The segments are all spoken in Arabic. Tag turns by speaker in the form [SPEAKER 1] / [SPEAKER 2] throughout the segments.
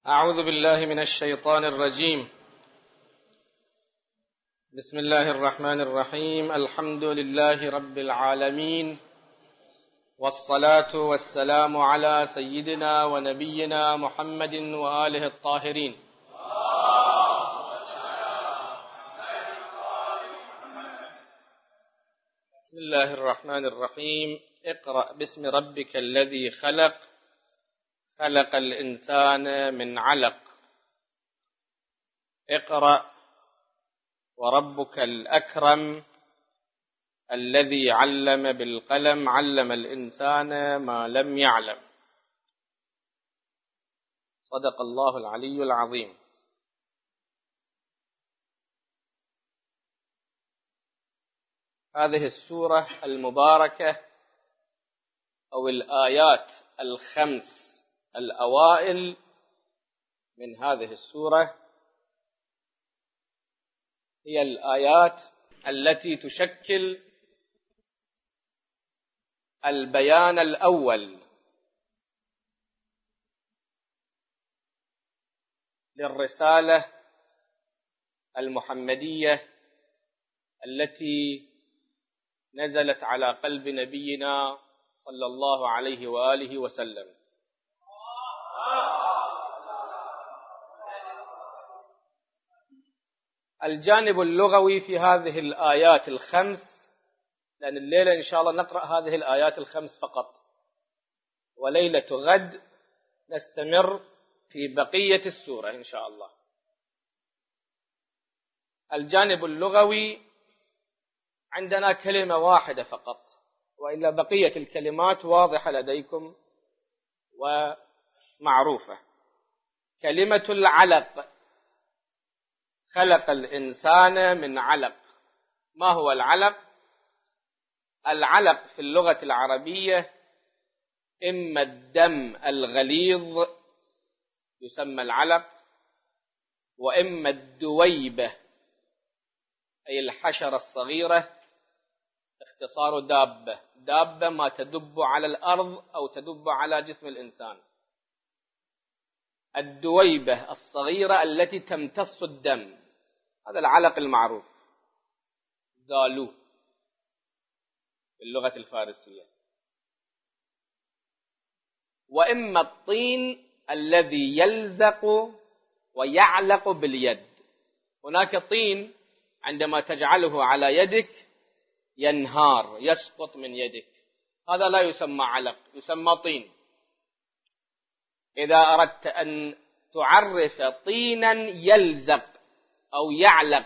[SPEAKER 1] أعوذ بالله من الشيطان الرجيم. بسم الله الرحمن الرحيم. الحمد لله رب العالمين، والصلاة والسلام على سيدنا ونبينا محمد وآله الطاهرين. بسم الله الرحمن الرحيم. اقرأ باسم ربك الذي خلق، خلق الإنسان من علق. اقرأ وربك الأكرم الذي علم بالقلم، علم الإنسان ما لم يعلم. صدق الله العلي العظيم. هذه السورة المباركة أو الآيات الخمس الأوائل من هذه السورة هي الآيات التي تشكل البيان الأول للرسالة المحمدية التي نزلت على قلب نبينا صلى الله عليه وآله وسلم. الجانب اللغوي في هذه الآيات الخمس، لأن الليلة إن شاء الله نقرأ هذه الآيات الخمس فقط، وليلة غد نستمر في بقية السورة إن شاء الله. الجانب اللغوي عندنا كلمة واحدة فقط، وإلا بقية الكلمات واضحة لديكم ومعروفة. كلمة العلق، خلق الإنسان من علق. ما هو العلق؟ العلق في اللغة العربية إما الدم الغليظ يسمى العلق، وإما الدويبة أي الحشرة الصغيرة، اختصار دابة. دابة ما تدب على الأرض أو تدب على جسم الإنسان. الدويبة الصغيرة التي تمتص الدم، هذا العلق المعروف، دالو باللغة الفارسية. وإما الطين الذي يلزق ويعلق باليد. هناك طين عندما تجعله على يدك ينهار، يسقط من يدك، هذا لا يسمى علق، يسمى طين. إذا أردت أن تعرف طينا يلزق أو يعلق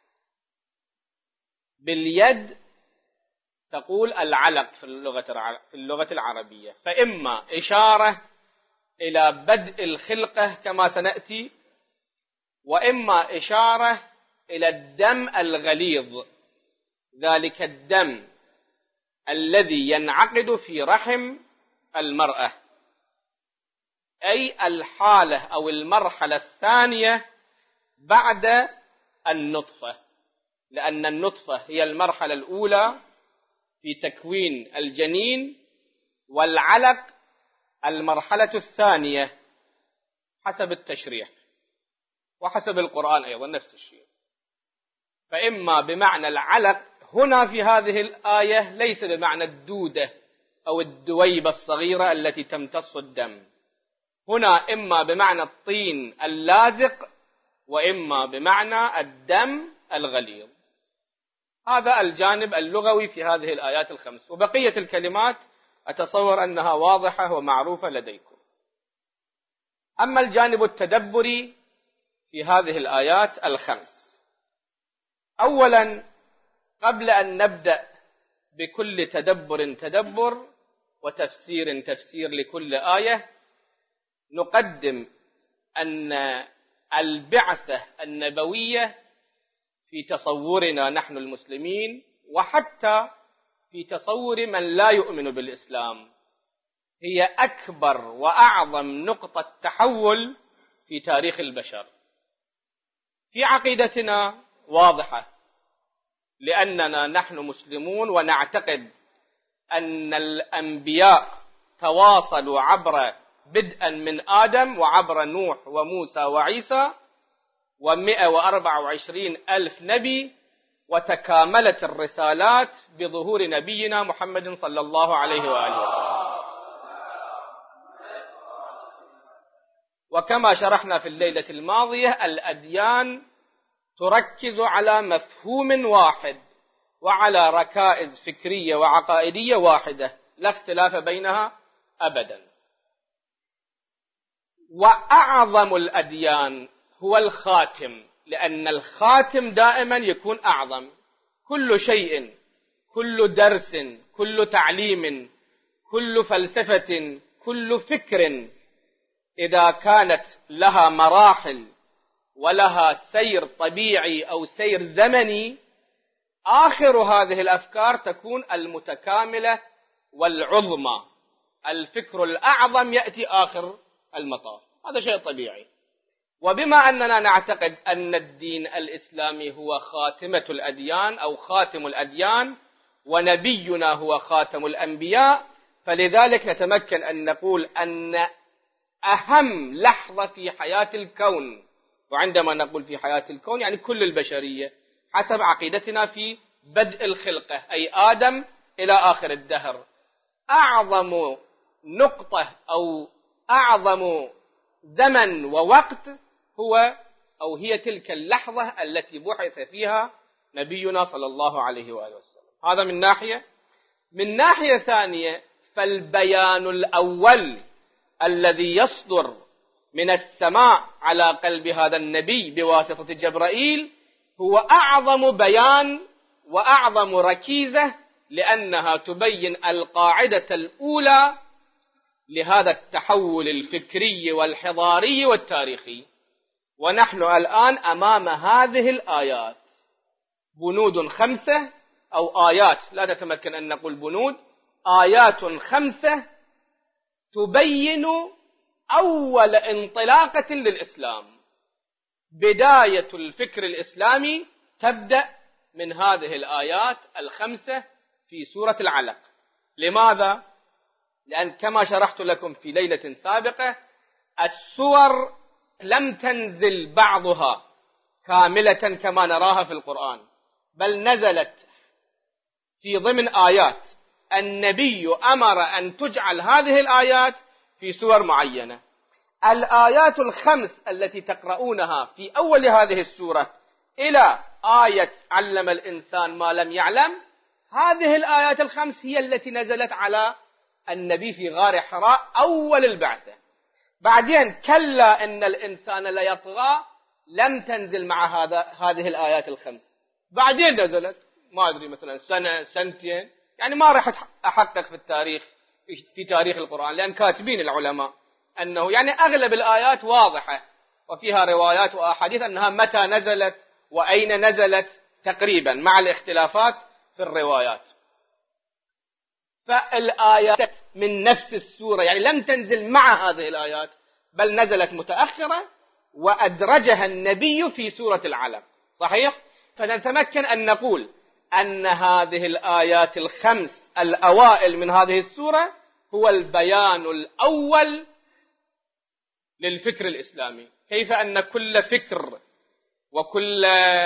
[SPEAKER 1] باليد تقول العلق في اللغة العربية. فإما إشارة إلى بدء الخلقة كما سنأتي، وإما إشارة إلى الدم الغليظ، ذلك الدم الذي ينعقد في رحم المرأة، أي الحالة أو المرحلة الثانية بعد النطفة، لأن النطفة هي المرحلة الأولى في تكوين الجنين، والعلق المرحلة الثانية حسب التشريح وحسب القرآن أيضا نفس الشيء. فإما بمعنى العلق هنا في هذه الآية ليس بمعنى الدودة أو الدويبة الصغيرة التي تمتص الدم، هنا إما بمعنى الطين اللازق، وإما بمعنى الدم الغليظ. هذا الجانب اللغوي في هذه الآيات الخمس، وبقية الكلمات أتصور أنها واضحة ومعروفة لديكم. أما الجانب التدبري في هذه الآيات الخمس، أولا قبل أن نبدأ بكل تدبر وتفسير لكل آية، نقدم أن البعثة النبوية في تصورنا نحن المسلمين، وحتى في تصور من لا يؤمن بالإسلام، هي أكبر وأعظم نقطة تحول في تاريخ البشر. في عقيدتنا واضحة، لأننا نحن مسلمون ونعتقد أن الأنبياء تواصلوا عبر بدءا من آدم وعبر نوح وموسى وعيسى 124 ألف نبي، وتكاملت الرسالات بظهور نبينا محمد صلى الله عليه وآله وسلم. وكما شرحنا في الليلة الماضية، الأديان تركز على مفهوم واحد وعلى ركائز فكرية وعقائدية واحدة لا اختلاف بينها أبدا. وأعظم الأديان هو الخاتم، لأن الخاتم دائما يكون أعظم. كل شيء، كل درس، كل تعليم، كل فلسفة، كل فكر إذا كانت لها مراحل ولها سير طبيعي أو سير زمني، آخر هذه الأفكار تكون المتكاملة والعظمى. الفكر الأعظم يأتي آخر المطاف، هذا شيء طبيعي. وبما أننا نعتقد أن الدين الإسلامي هو خاتمة الأديان أو خاتم الأديان، ونبينا هو خاتم الأنبياء، فلذلك نتمكن أن نقول أن أهم لحظة في حياة الكون، وعندما نقول في حياة الكون يعني كل البشرية حسب عقيدتنا في بدء الخلقة، أي آدم إلى آخر الدهر، أعظم نقطة أو أعظم زمن ووقت هي تلك اللحظة التي بعث فيها نبينا صلى الله عليه وآله وسلم. هذا من ناحية. من ناحية ثانية، فالبيان الأول الذي يصدر من السماء على قلب هذا النبي بواسطة جبرائيل هو أعظم بيان وأعظم ركيزة، لأنها تبين القاعدة الأولى لهذا التحول الفكري والحضاري والتاريخي. ونحن الآن أمام هذه الآيات، بنود 5 أو آيات، لا نتمكن أن نقول بنود، آيات 5 تبين أول انطلاقة للإسلام. بداية الفكر الإسلامي تبدأ من هذه الآيات 5 في سورة العلق. لماذا؟ لأن كما شرحت لكم في ليلة سابقة، السور لم تنزل بعضها كاملة كما نراها في القرآن، بل نزلت في ضمن آيات. النبي أمر أن تجعل هذه الآيات في سور معينة. الآيات 5 التي تقرؤونها في أول هذه السورة إلى آية علم الإنسان ما لم يعلم، هذه الآيات 5 هي التي نزلت على النبي في غار حراء أول البعثة. بعدين كلا إن الإنسان ليطغى لم تنزل مع هذه الآيات 5. بعدين نزلت، ما أدري مثلا سنة سنتين، يعني ما راح أحقق في التاريخ في تاريخ القرآن، لأن كاتبين العلماء أنه يعني أغلب الآيات واضحة وفيها روايات وأحاديث أنها متى نزلت وأين نزلت تقريبا، مع الاختلافات في الروايات. فالآيات من نفس السورة يعني لم تنزل مع هذه الآيات، بل نزلت متأخرة وأدرجها النبي في سورة العلق. صحيح؟ فنتمكن أن نقول أن هذه الآيات 5 الأوائل من هذه السورة هو البيان الأول للفكر الإسلامي. كيف أن كل فكر وكل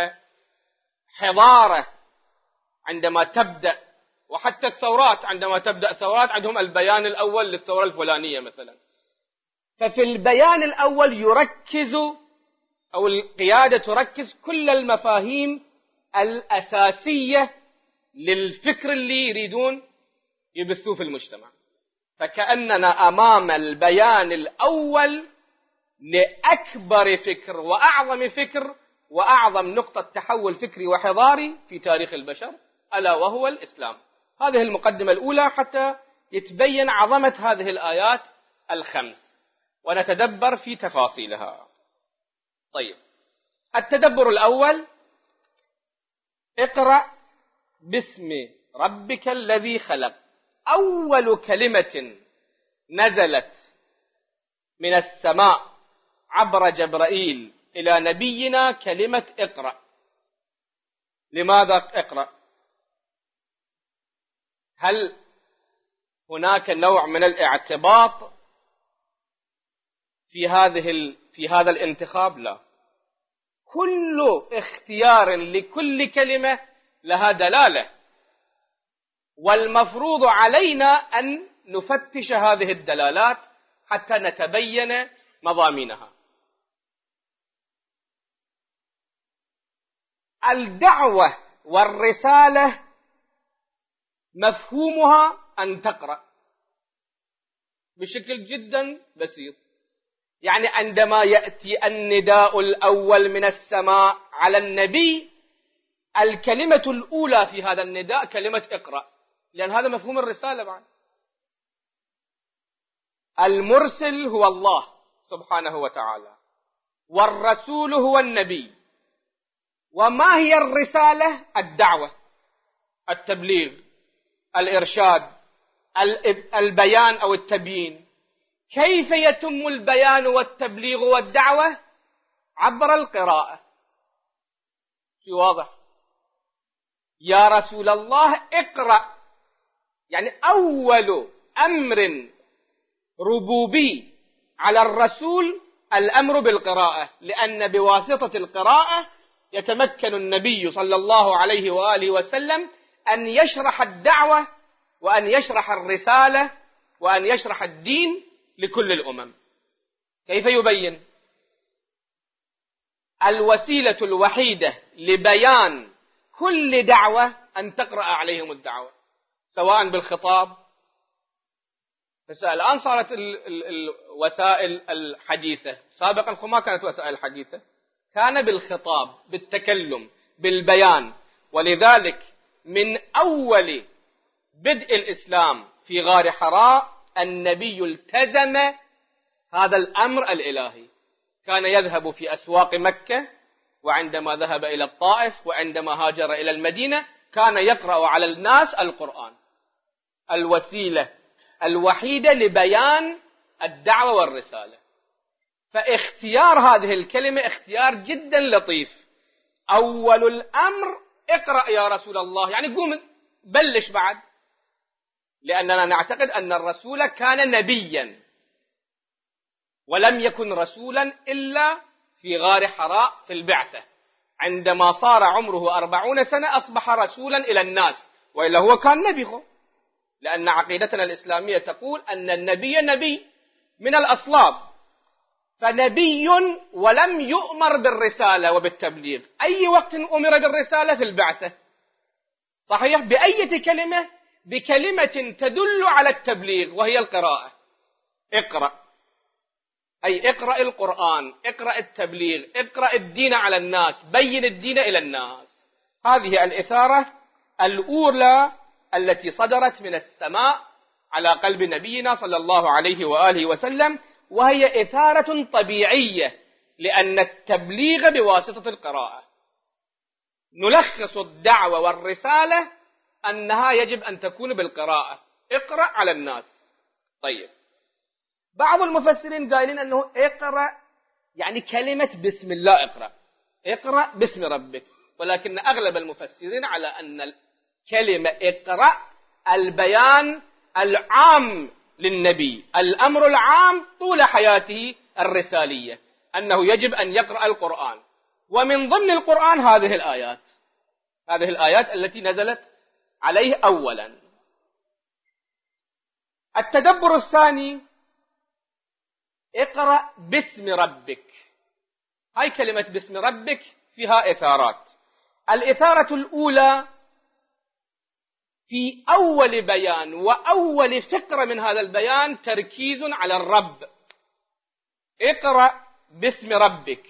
[SPEAKER 1] حضارة عندما تبدأ، وحتى الثورات عندما تبدأ ثورات عندهم البيان الأول للثورة الفلانية مثلا. ففي البيان الأول يركز أو القيادة تركز كل المفاهيم الأساسية للفكر اللي يريدون يبثوه في المجتمع. فكأننا أمام البيان الأول لأكبر فكر وأعظم فكر وأعظم نقطة تحول فكري وحضاري في تاريخ البشر، ألا وهو الإسلام. هذه المقدمة الأولى حتى يتبين عظمة هذه الآيات 5، ونتدبر في تفاصيلها. طيب، التدبر الأول: اقرأ باسم ربك الذي خلق. أول كلمة نزلت من السماء عبر جبرائيل إلى نبينا كلمة اقرأ. لماذا اقرأ؟ هل هناك نوع من الاعتباط في هذا الانتخاب؟ لا، كل اختيار لكل كلمة لها دلالة، والمفروض علينا أن نفتش هذه الدلالات حتى نتبين مضامينها. الدعوة والرسالة مفهومها أن تقرأ بشكل جدا بسيط. يعني عندما يأتي النداء الأول من السماء على النبي، الكلمة الأولى في هذا النداء كلمة اقرأ، لأن هذا مفهوم الرسالة بعد. المرسل هو الله سبحانه وتعالى، والرسول هو النبي. وما هي الرسالة؟ الدعوة، التبليغ، الإرشاد، البيان أو التبيين. كيف يتم البيان والتبليغ والدعوة؟ عبر القراءة. شو واضح؟ يا رسول الله اقرأ، يعني أول أمر ربوبي على الرسول الأمر بالقراءة، لأن بواسطة القراءة يتمكن النبي صلى الله عليه وآله وسلم أن يشرح الدعوة وأن يشرح الرسالة وأن يشرح الدين لكل الأمم. كيف يبين؟ الوسيلة الوحيدة لبيان كل دعوة أن تقرأ عليهم الدعوة، سواء بالخطاب. بس الآن صارت الوسائل الحديثة، سابقا ما كانت وسائل حديثة، كان بالخطاب، بالتكلم، بالبيان. ولذلك من أول بدء الإسلام في غار حراء النبي التزم هذا الأمر الإلهي. كان يذهب في أسواق مكة، وعندما ذهب إلى الطائف، وعندما هاجر إلى المدينة، كان يقرأ على الناس القرآن، الوسيلة الوحيدة لبيان الدعوة والرسالة. فاختيار هذه الكلمة اختيار جدا لطيف. أول الأمر اقرأ يا رسول الله، يعني قوم بلش بعد، لأننا نعتقد أن الرسول كان نبيا، ولم يكن رسولا إلا في غار حراء في البعثة. عندما صار عمره 40 سنة أصبح رسولا إلى الناس، وإلا هو كان نبي، لأن عقيدتنا الإسلامية تقول أن النبي نبي من الأصلاب، فنبي ولم يؤمر بالرسالة وبالتبليغ. أي وقت أمر بالرسالة؟ في البعثة. صحيح؟ بأي كلمة؟ بكلمة تدل على التبليغ، وهي القراءة. اقرأ، أي اقرأ القرآن، اقرأ التبليغ، اقرأ الدين على الناس، بين الدين إلى الناس. هذه الإثارة الأولى التي صدرت من السماء على قلب نبينا صلى الله عليه وآله وسلم، وهي إثارة طبيعية، لأن التبليغ بواسطة القراءة. نلخص الدعوة والرسالة أنها يجب أن تكون بالقراءة، اقرأ على الناس. طيب، بعض المفسرين قائلين أنه اقرأ يعني كلمة بسم الله، اقرأ باسم ربك، ولكن أغلب المفسرين على أن الكلمة اقرأ البيان العام للنبي، الأمر العام طول حياته الرسالية، أنه يجب أن يقرأ القرآن. ومن ضمن القرآن هذه الآيات التي نزلت عليه أولا. التدبر الثاني اقرأ باسم ربك. هاي كلمة باسم ربك فيها إثارات. الإثارة الأولى في أول بيان وأول فقرة من هذا البيان تركيز على الرب. اقرأ باسم ربك،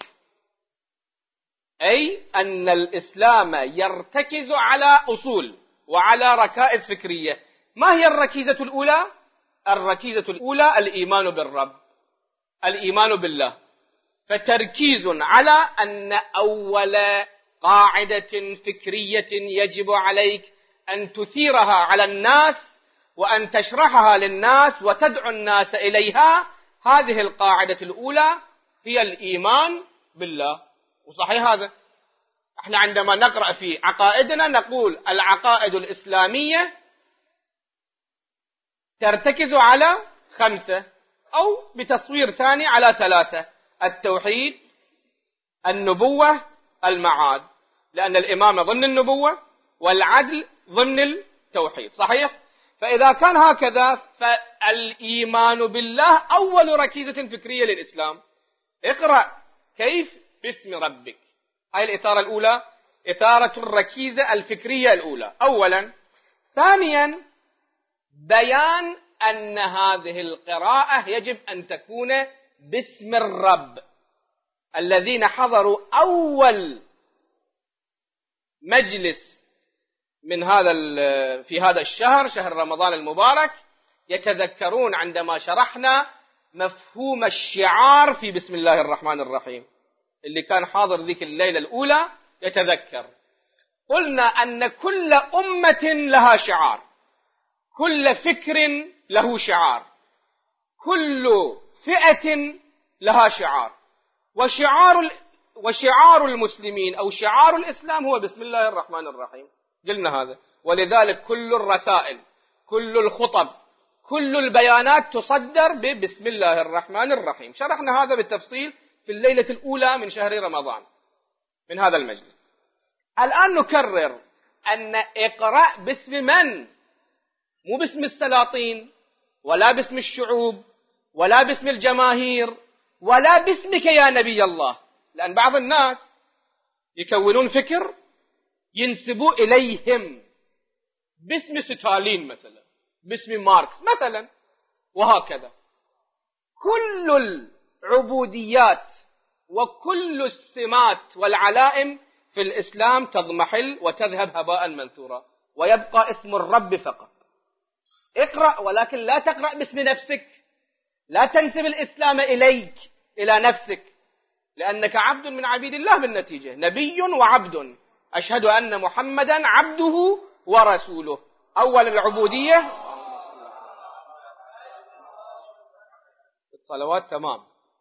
[SPEAKER 1] أي أن الإسلام يرتكز على أصول وعلى ركائز فكرية. ما هي الركيزة الأولى؟ الركيزة الأولى الإيمان بالرب، الإيمان بالله. فتركيز على أن أول قاعدة فكرية يجب عليك أن تثيرها على الناس وأن تشرحها للناس وتدعو الناس إليها، هذه القاعدة الأولى هي الإيمان بالله. وصحيح هذا، احنا عندما نقرأ في عقائدنا نقول العقائد الإسلامية ترتكز على 5: أو بتصوير ثاني على 3: التوحيد، النبوة، المعاد، لأن الإمامة ضمن النبوة والعدل ضمن التوحيد. صحيح؟ فإذا كان هكذا فالإيمان بالله أول ركيزة فكرية للإسلام. اقرأ كيف باسم ربك. هاي الإثارة الأولى، إثارة الركيزة الفكرية الأولى أولا. ثانيا، بيان أن هذه القراءة يجب أن تكون باسم الرب. الذين حضروا أول مجلس من في هذا الشهر، شهر رمضان المبارك، يتذكرون عندما شرحنا مفهوم الشعار في بسم الله الرحمن الرحيم. اللي كان حاضر ذيك الليلة الأولى يتذكر. قلنا أن كل أمة لها شعار، كل فكر له شعار، كل فئة لها شعار، وشعار المسلمين أو شعار الإسلام هو بسم الله الرحمن الرحيم. قلنا هذا. ولذلك كل الرسائل، كل الخطب، كل البيانات تصدر ببسم الله الرحمن الرحيم. شرحنا هذا بالتفصيل في الليلة الأولى من شهر رمضان من هذا المجلس. الآن نكرر أن اقرأ باسم من؟ مو باسم السلاطين، ولا باسم الشعوب، ولا باسم الجماهير، ولا باسمك يا نبي الله. لأن بعض الناس يكونون فكر ينسبوا إليهم باسم ستالين مثلا، باسم ماركس مثلا، وهكذا. كل العبوديات وكل السمات والعلائم في الإسلام تضمحل وتذهب هباء منثورا، ويبقى اسم الرب فقط. اقرأ، ولكن لا تقرأ باسم نفسك، لا تنسب الإسلام إليك، إلى نفسك، لأنك عبد من عبيد الله بالنتيجة، نبي وعبد. أشهد أن محمدا عبده ورسوله. أول العبودية الصلوات. تمام.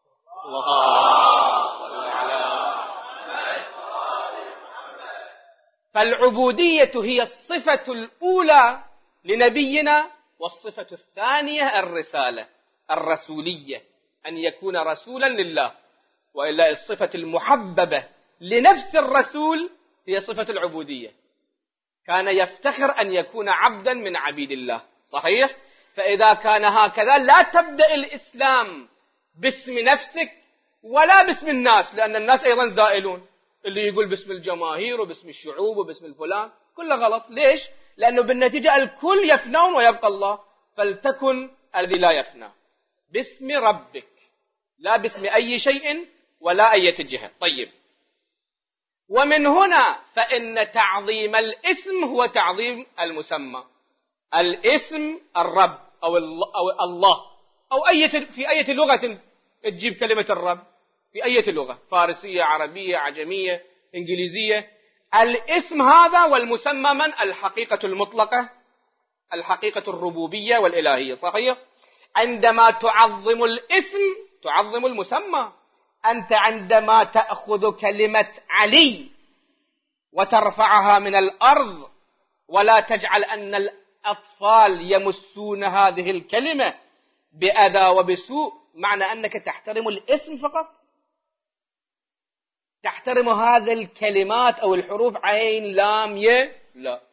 [SPEAKER 1] فالعبودية هي الصفة الأولى لنبينا، والصفة الثانية الرسالة الرسولية، أن يكون رسولا لله. وإلا الصفة المحببة لنفس الرسول هي صفة العبودية. كان يفتخر أن يكون عبدا من عبيد الله. صحيح؟ فإذا كان هكذا لا تبدأ الإسلام باسم نفسك ولا باسم الناس، لأن الناس أيضا زائلون. اللي يقول باسم الجماهير وباسم الشعوب وباسم الفلان كله غلط. ليش؟ لأنه بالنتيجة الكل يفنون ويبقى الله. فلتكن الذي لا يفنى باسم ربك، لا باسم أي شيء ولا أي جهة. طيب، ومن هنا فإن تعظيم الاسم هو تعظيم المسمى. الاسم الرب أو الله أو في أي لغة تجيب كلمة الرب، في أي لغة، فارسية، عربية، عجمية، إنجليزية. الاسم هذا والمسمى من؟ الحقيقة المطلقة، الحقيقة الربوبية والإلهية. صحيح؟ عندما تعظم الاسم تعظم المسمى. أنت عندما تأخذ كلمة علي وترفعها من الأرض ولا تجعل أن الأطفال يمسون هذه الكلمة بأذى وبسوء، معنى أنك تحترم الاسم فقط، تحترم هذه الكلمات أو الحروف عين لام ي؟ لا،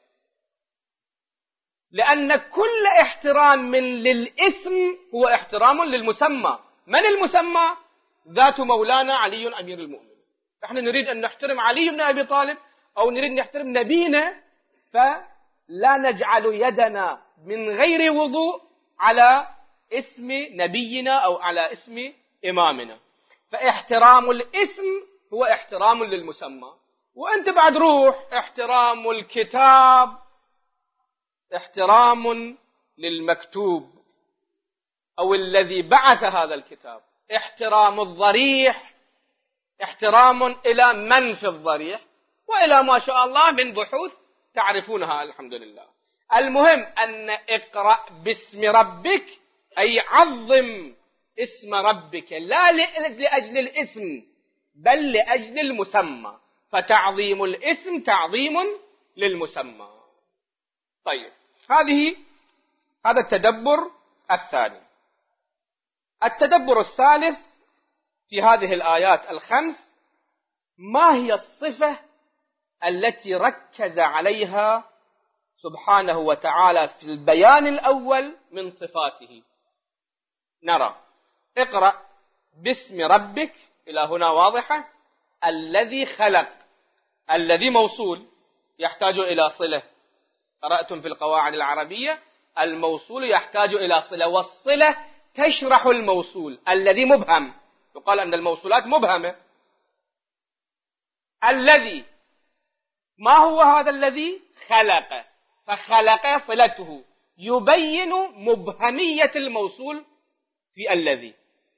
[SPEAKER 1] لأن كل احترام للاسم هو احترام للمسمى. من المسمى؟ ذات مولانا علي أمير المؤمنين. نحن نريد أن نحترم علي بن أبي طالب أو نريد نحترم نبينا، فلا نجعل يدنا من غير وضوء على اسم نبينا أو على اسم إمامنا. فاحترام الاسم هو احترام للمسمى. وأنت بعد روح احترام الكتاب، احترام للمكتوب أو الذي بعث هذا الكتاب، احترام الضريح، احترام إلى من في الضريح، وإلى ما شاء الله من بحوث تعرفونها الحمد لله. المهم أن اقرأ باسم ربك أي عظم اسم ربك، لا لأجل الاسم بل لأجل المسمى. فتعظيم الاسم تعظيم للمسمى. طيب، هذا التدبر الثاني. التدبر الثالث في هذه الآيات الخمس: ما هي الصفة التي ركز عليها سبحانه وتعالى في البيان الأول من صفاته؟ نرى. اقرأ باسم ربك، إلى هنا واضحة. الذي خلق، الذي موصول يحتاج إلى صلة. قرأتم في القواعد العربية الموصول يحتاج إلى صلة، والصلة تشرح الموصول. الذي مبهم، يقال أن الموصولات مبهمة. الذي، ما هو هذا الذي؟ خلق، فخلق صلته يبين مبهمية الموصول في الذي.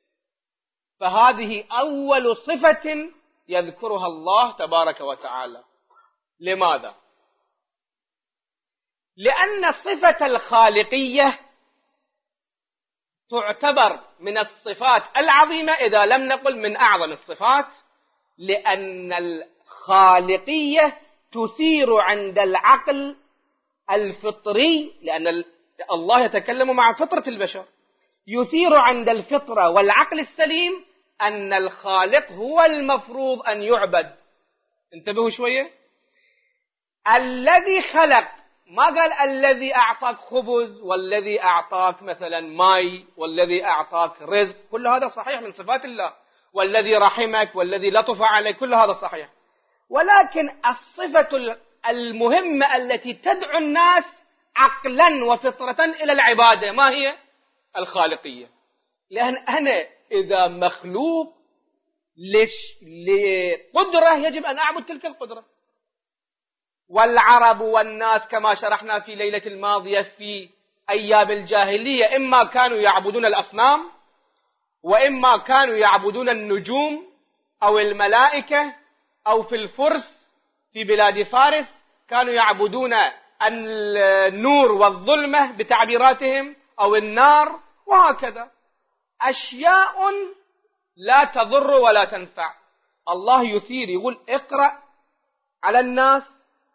[SPEAKER 1] فهذه أول صفة يذكرها الله تبارك وتعالى. لماذا؟ لأن صفة الخالقية تعتبر من الصفات العظيمة، إذا لم نقل من أعظم الصفات، لأن الخالقية تثير عند العقل الفطري، لأن الله يتكلم مع فطرة البشر، يثير عند الفطرة والعقل السليم أن الخالق هو المفروض أن يعبد. انتبهوا شوية. الذي خلق، ما قال الذي أعطاك خبز، والذي أعطاك مثلا ماء، والذي أعطاك رزق. كل هذا صحيح من صفات الله. والذي رحمك، والذي لطف عليك، كل هذا صحيح. ولكن الصفة المهمة التي تدعو الناس عقلا وفطرة إلى العبادة ما هي؟ الخالقية. لأن أنا إذا مخلوق لقدرة يجب أن أعبد تلك القدرة. والعرب والناس كما شرحنا في ليلة الماضية في أيام الجاهلية إما كانوا يعبدون الأصنام، وإما كانوا يعبدون النجوم أو الملائكة، أو في الفرس في بلاد فارس كانوا يعبدون النور والظلمة بتعبيراتهم، أو النار، وهكذا أشياء لا تضر ولا تنفع. الله يثير، يقول اقرأ على الناس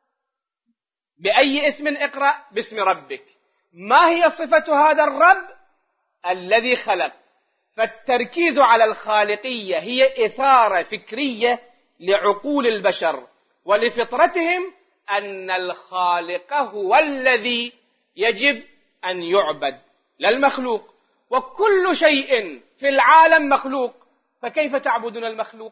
[SPEAKER 1] بأي اسم اقرأ؟ باسم ربك. ما هي صفة هذا الرب؟ الذي خلق. فالتركيز على الخالقية هي إثارة فكرية لعقول البشر ولفطرتهم أن الخالق هو الذي يجب أن يعبد، لا المخلوق. وكل شيء في العالم مخلوق، فكيف تعبدون المخلوق؟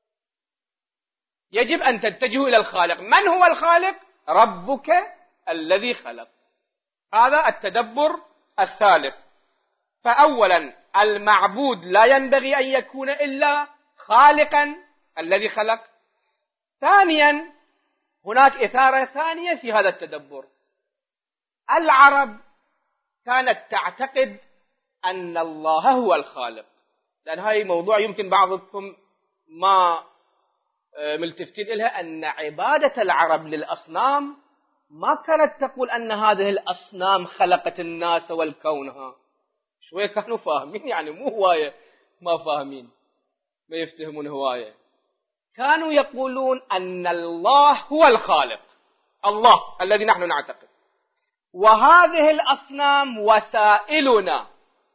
[SPEAKER 1] يجب أن تتجهوا إلى الخالق. من هو الخالق؟ ربك الذي خلق. هذا التدبر الثالث. فأولا المعبود لا ينبغي أن يكون إلا خالقا الذي خلق. ثانيا هناك إثارة ثانية في هذا التدبر. العرب كانت تعتقد أن الله هو الخالق، لأن هاي موضوع يمكن بعضكم ما ملتفتين إليها، أن عبادة العرب للأصنام ما كانت تقول أن هذه الأصنام خلقت الناس والكون. شوية كانوا فاهمين، يعني مو هواية ما فاهمين، ما يفتهمون هواية. كانوا يقولون أن الله هو الخالق، الله الذي نحن نعتقد، وهذه الأصنام وسائلنا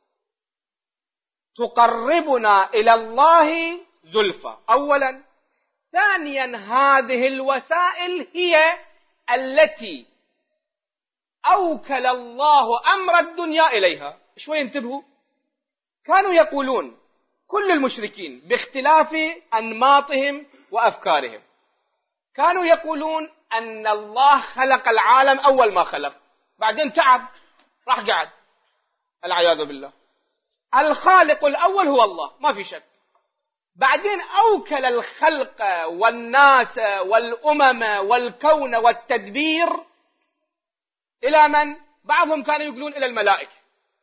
[SPEAKER 1] تقربنا إلى الله زلفى أولا. ثانيا هذه الوسائل هي التي أوكل الله أمر الدنيا إليها. شوي انتبهوا. كانوا يقولون كل المشركين باختلاف أنماطهم وأفكارهم، كانوا يقولون أن الله خلق العالم أول ما خلق، بعدين تعب راح قعد، العياذ بالله. الخالق الأول هو الله ما في شك، بعدين أوكل الخلق والناس والأمم والكون والتدبير إلى من؟ بعضهم كانوا يقولون إلى الملائكة،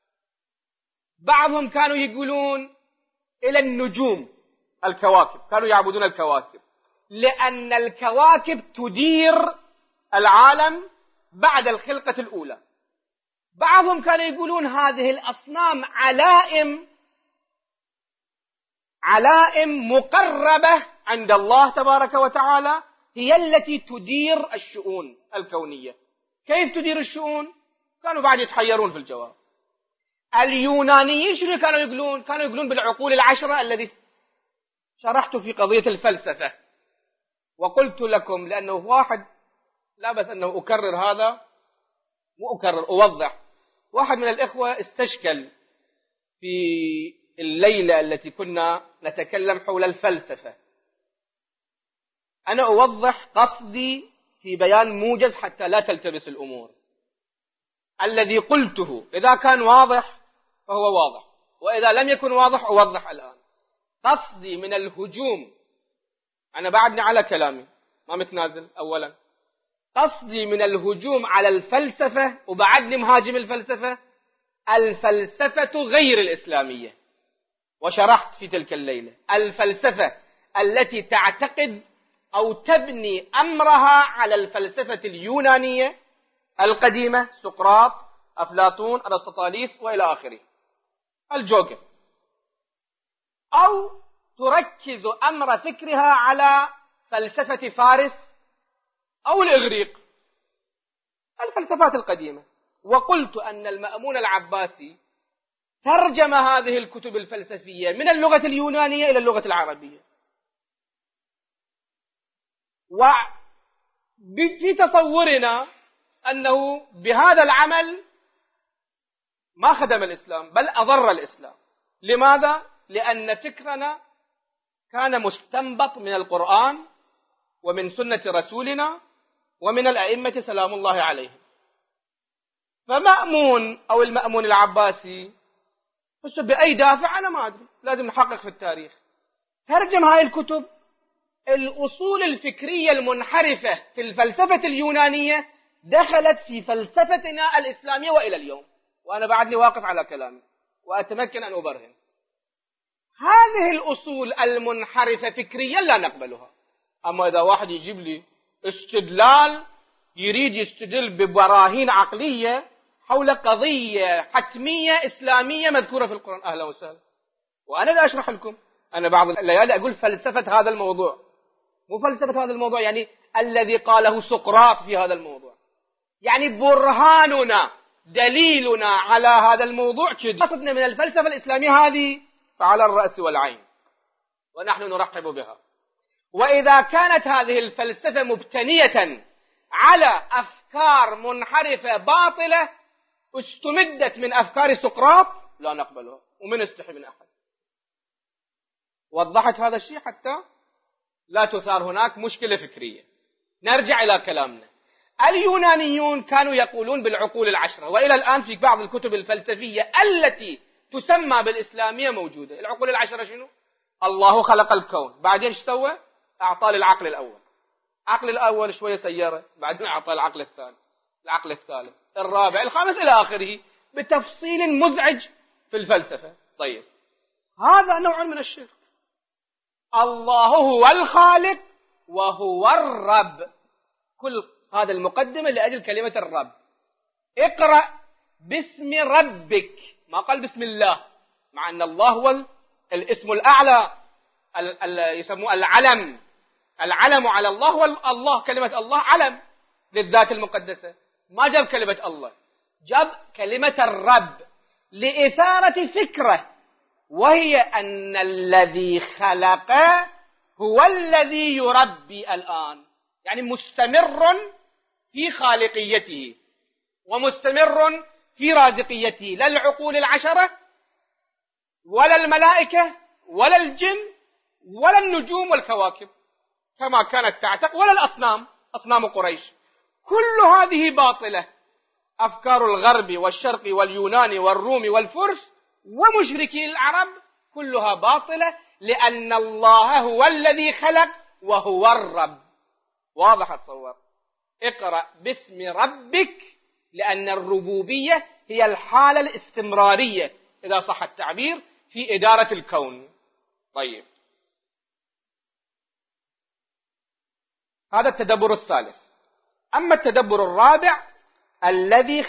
[SPEAKER 1] بعضهم كانوا يقولون إلى النجوم، الكواكب، كانوا يعبدون الكواكب لأن الكواكب تدير العالم بعد الخلقة الأولى. بعضهم كانوا يقولون هذه الأصنام علائم مقربة عند الله تبارك وتعالى، هي التي تدير الشؤون الكونية. كيف تدير الشؤون؟ كانوا بعد يتحيرون في الجواب. اليونانيين شنو كانوا يقولون؟ كانوا يقولون بالعقول العشرة الذي شرحت في قضية الفلسفة، وقلت لكم لأنه واحد لا بس أنه أكرر هذا، مو أكرر، أوضح. واحد من الإخوة استشكل في الليلة التي كنا نتكلم حول الفلسفة. أنا أوضح قصدي في بيان موجز حتى لا تلتبس الأمور. الذي قلته إذا كان واضح فهو واضح، وإذا لم يكن واضح أوضح الآن. قصدي من الهجوم، أنا بعدني على كلامي ما متنازل. أولا قصدي من الهجوم على الفلسفة، وبعدني مهاجم الفلسفة، الفلسفة غير الإسلامية. وشرحت في تلك الليلة الفلسفة التي تعتقد أو تبني أمرها على الفلسفة اليونانية القديمة، سقراط، أفلاطون، أرسطاطاليس وإلى آخره، الجوكر، أو تركز أمر فكرها على فلسفة فارس أو الإغريق، الفلسفات القديمة. وقلت أن المأمون العباسي ترجم هذه الكتب الفلسفية من اللغة اليونانية إلى اللغة العربية، وفي تصورنا أنه بهذا العمل ما خدم الإسلام بل أضر الإسلام. لماذا؟ لأن فكرنا كان مستنبط من القرآن ومن سنة رسولنا ومن الأئمة سلام الله عليهم. فمأمون أو المأمون العباسي بأي دافع أنا ما أدري، لازم نحقق في التاريخ، ترجم هاي الكتب. الأصول الفكرية المنحرفة في الفلسفة اليونانية دخلت في فلسفتنا الإسلامية وإلى اليوم، وأنا بعدني واقف على كلامي وأتمكن أن أبرهن. هذه الأصول المنحرفة فكريا لا نقبلها. أما إذا واحد يجيب لي استدلال يريد يستدل ببراهين عقلية حول قضية حتمية إسلامية مذكورة في القرآن، أهلا وسهلا، وأنا لا أشرح لكم. أنا بعض الليالي أقول فلسفة هذا الموضوع، مو فلسفة هذا الموضوع يعني الذي قاله سقراط في هذا الموضوع، يعني برهاننا دليلنا على هذا الموضوع كذا. قصدنا من الفلسفة الإسلامية هذه فعلى الرأس والعين، ونحن نرحب بها. وإذا كانت هذه الفلسفة مبتنية على أفكار منحرفة باطلة استمدت من أفكار سقراط لا نقبلها ومن استحي من أحد. وضحت هذا الشيء حتى لا تثار هناك مشكلة فكرية. نرجع إلى كلامنا. اليونانيون كانوا يقولون بالعقول العشرة، وإلى الآن في بعض الكتب الفلسفية التي تسمى بالإسلامية موجودة. العقول العشرة شنو؟ الله خلق الكون، بعدين ايش سوى؟ أعطى للعقل الأول، العقل الأول شوية سيارة، بعدين أعطى العقل الثاني، العقل الثالث، الرابع، الخامس إلى آخره، بتفصيل مزعج في الفلسفة. طيب هذا نوع من الشرك. الله هو الخالق وهو الرب. كل هذا المقدمة لأجل كلمة الرب. اقرأ باسم ربك، ما قال بسم الله، مع أن الله هو الاسم الأعلى، يسموه العلم. العلم على الله هو الله، كلمة الله علم للذات المقدسة. ما جاب كلمة الله، جاب كلمة الرب لإثارة فكرة، وهي أن الذي خلق هو الذي يربي الآن، يعني مستمر في خالقيته ومستمر في رازقيته. لا العقول العشرة ولا الملائكة ولا الجن ولا النجوم والكواكب كما كانت تعتقد، ولا الأصنام، أصنام قريش. كل هذه باطلة. أفكار الغرب والشرق واليونان والروم والفرس ومشركي العرب كلها باطلة، لأن الله هو الذي خلق وهو الرب. واضح التصور؟ اقرأ باسم ربك، لأن الربوبية هي الحالة الاستمرارية إذا صح التعبير في إدارة الكون. طيب هذا التدبر الثالث. أما التدبر الرابع، الذي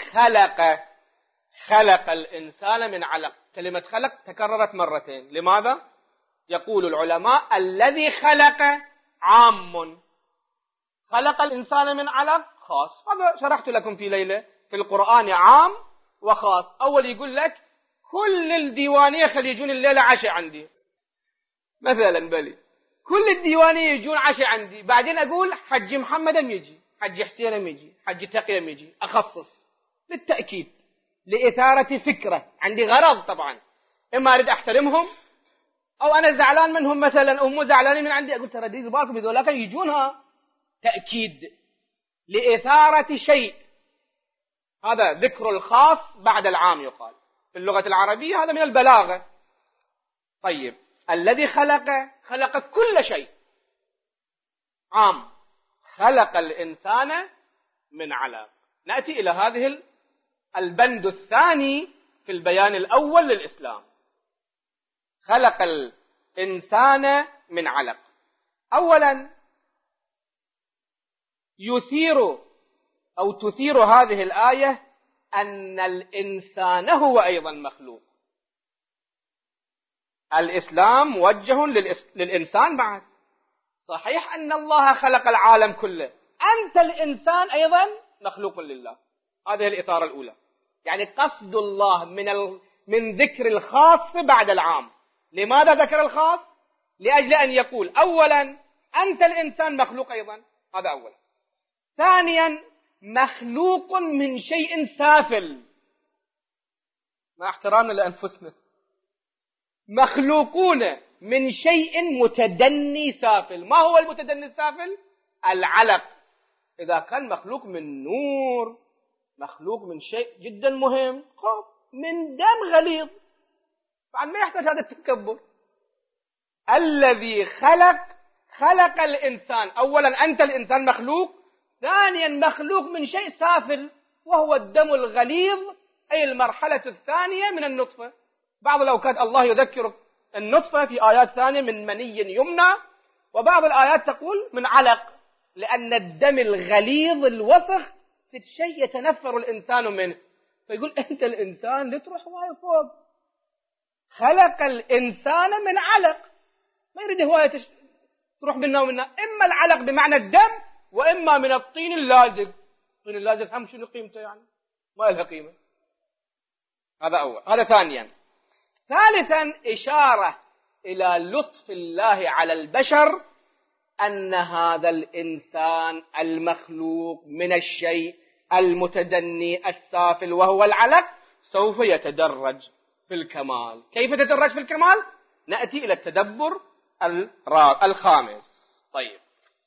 [SPEAKER 1] خلق الإنسان من علق. كلمة خلق تكررت مرتين. لماذا؟ يقول العلماء الذي خلق عام، خلق الإنسان من علق خاص. هذا شرحت لكم في ليلة في القرآن عام وخاص. أول يقول لك كل الديوانية يجون الليلة عشاء عندي مثلا، بلي كل الديوانية يجون عشاء عندي، بعدين أقول حج محمد يجي، حج حسين يجي، حج تقي يجي، أخصص للتأكيد لإثارة فكرة عندي غرض طبعا، إما أريد أحترمهم أو أنا زعلان منهم مثلا، هم زعلانين من عندي، أقول ترى ديروا بالكم هذولاك يجونها تأكيد لإثارة شيء. هذا ذكر الخاص بعد العام يقال في اللغة العربية، هذا من البلاغة. طيب الذي خلق كل شيء عام، خلق الإنسان من علق. نأتي إلى هذه البند الثاني في البيان الأول للإسلام. خلق الإنسان من علق. أولا تثير هذه الآية أن الإنسان هو أيضا مخلوق. الإسلام موجه للإنسان بعد. صحيح أن الله خلق العالم كله، أنت الإنسان أيضا مخلوق لله. هذه الإثارة الأولى، يعني قصد الله من ذكر الخاص بعد العام. لماذا ذكر الخاص؟ لأجل أن يقول أولا أنت الإنسان مخلوق أيضا، هذا أولا. ثانيا مخلوق من شيء سافل، مع احترامنا لأنفسنا، مخلوقون من شيء متدني سافل. ما هو المتدني السافل؟ العلق. إذا كان مخلوق من نور، مخلوق من شيء جدا مهم، من دم غليظ، بعد ما يحتاج هذا التكبر. الذي خلق الإنسان، أولا أنت الإنسان مخلوق، ثانيا مخلوق من شيء سافل وهو الدم الغليظ، أي المرحلة الثانية من النطفة. بعض الأوقات الله يذكر النطفة في آيات ثانية من مني يمنى، وبعض الآيات تقول من علق، لأن الدم الغليظ الوسخ في شيء يتنفر الإنسان منه، فيقول أنت الإنسان لتروح هواية فوق. خلق الإنسان من علق، ما يريد هواية تروح منا ومنا، إما العلق بمعنى الدم، وإما من الطين اللازق. الطين اللازق هم شنو قيمته؟ يعني ما لها قيمة. هذا أول. هذا ثانيا. ثالثا إشارة إلى لطف الله على البشر، أن هذا الإنسان المخلوق من الشيء المتدني السافل وهو العلق سوف يتدرج في الكمال. كيف يتدرج في الكمال؟ نأتي إلى التدبر الخامس. طيب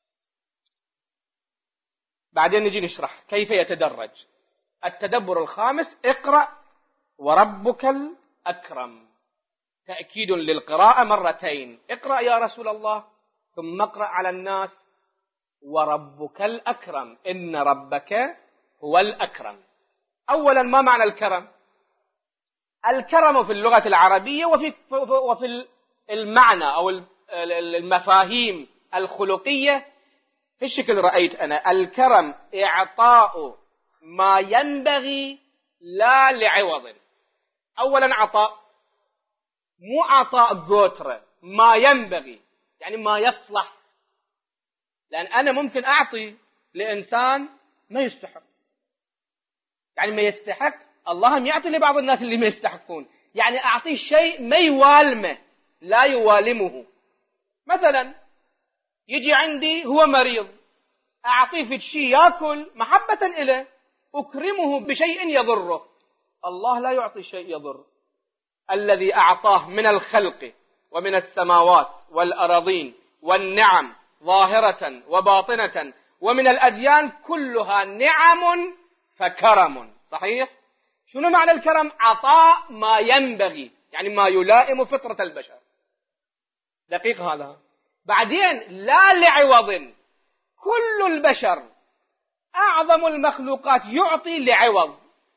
[SPEAKER 1] بعدين نجي نشرح كيف يتدرج. التدبر الخامس: اقرأ وربك الأكرم. تأكيد للقراءة مرتين: اقرأ يا رسول الله، ثم اقرأ على الناس وربك الأكرم، إن ربك هو الأكرم. أولا ما معنى الكرم؟ الكرم في اللغة العربية وفي المعنى أو المفاهيم الخلقية في الشكل رأيت أنا. الكرم إعطاء ما ينبغي لا لعوض. أولا عطاء، مو عطاء قوترة، ما ينبغي يعني ما يصلح. لأن أنا ممكن أعطي لإنسان ما يستحق، يعني ما يستحق، الله هم يعطي لبعض الناس اللي ما يستحقون، يعني أعطيه شيء ما يوالمه لا يوالمه. مثلا يجي عندي هو مريض، أعطيه في شيء يأكل محبة إليه، أكرمه بشيء يضره. الله لا يعطي شيء يضر. الذي أعطاه من الخلق ومن السماوات والأراضين والنعم ظاهرة وباطنة ومن الأديان كلها نعم فكرم. صحيح؟ شنو معنى الكرم؟ عطاء ما ينبغي، يعني ما يلائم فطرة البشر. دقيق هذا. بعدين لا لعوض. كل البشر أعظم المخلوقات يعطي لعوض.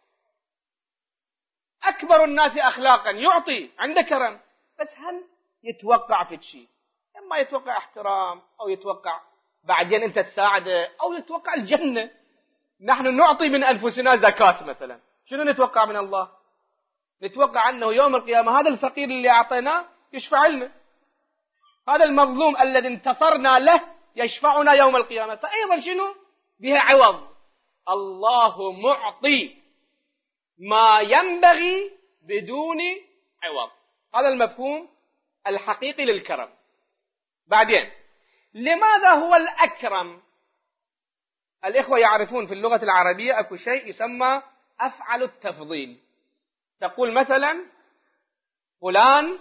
[SPEAKER 1] أكبر الناس أخلاقا يعطي عند كرم، بس هل يتوقع في شيء؟ إما يتوقع احترام، أو يتوقع بعدين أنت تساعده، أو يتوقع الجنة. نحن نعطي من أنفسنا زكاة مثلا، شنو نتوقع من الله؟ نتوقع أنه يوم القيامة هذا الفقير اللي أعطيناه يشفع لنا، هذا المظلوم الذي انتصرنا له يشفعنا يوم القيامة. فأيضا شنو؟ بها عوض. الله معطي ما ينبغي بدون عوض. هذا المفهوم الحقيقي للكرم. بعدين لماذا هو الأكرم؟ الإخوة يعرفون في اللغة العربية أكو شيء يسمى أفعل التفضيل. تقول مثلا فلان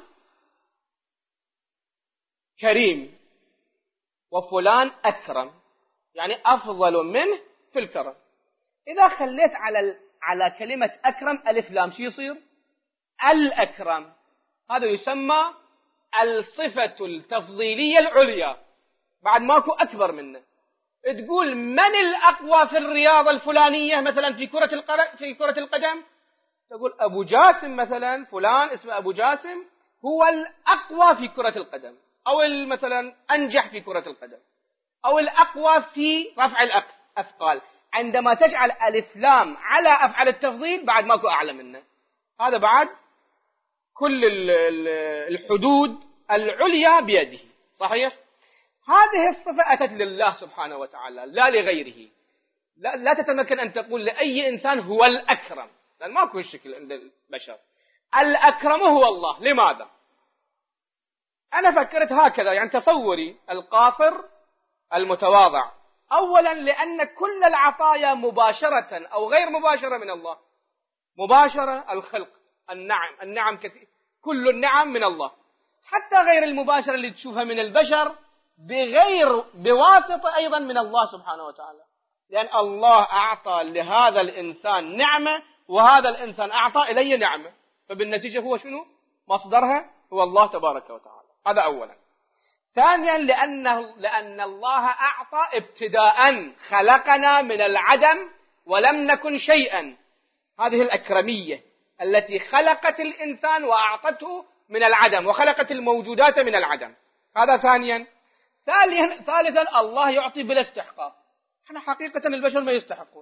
[SPEAKER 1] كريم وفلان أكرم، يعني أفضل منه في الكرم. إذا خليت على كلمة أكرم ألف لام شو يصير؟ الأكرم. هذا يسمى الصفة التفضيلية العليا، بعد ماكو أكبر منه. تقول من الأقوى في الرياضة الفلانية مثلا في كرة القدم، تقول أبو جاسم مثلا، فلان اسمه أبو جاسم هو الأقوى في كرة القدم، أو مثلا أنجح في كرة القدم، أو الأقوى في رفع الأثقال. عندما تجعل ألف لام على أفعل التفضيل بعد ماكو أعلى منه. هذا بعد كل الحدود العليا بيده. صحيح؟ هذه الصفة أتت لله سبحانه وتعالى لا لغيره. لا تتمكن أن تقول لأي إنسان هو الأكرم، لأن ماكو الشكل عند البشر. الأكرم هو الله. لماذا؟ أنا فكرت هكذا، يعني تصوري القاصر المتواضع. أولا لأن كل العطايا مباشرة أو غير مباشرة من الله. مباشرة الخلق، النعم كثير، كل النعم من الله. حتى غير المباشرة اللي تشوفها من البشر بواسطة أيضا من الله سبحانه وتعالى، لأن الله أعطى لهذا الإنسان نعمة وهذا الإنسان أعطى إلي نعمة، فبالنتيجة هو شنو؟ مصدرها هو الله تبارك وتعالى. هذا أولا. ثانيا لأن الله أعطى ابتداء، خلقنا من العدم ولم نكن شيئا. هذه الأكرمية التي خلقت الإنسان وأعطته من العدم، وخلقت الموجودات من العدم. هذا ثانيا. ثالثا الله يعطي بلا استحقاق. احنا حقيقة البشر ما يستحقون،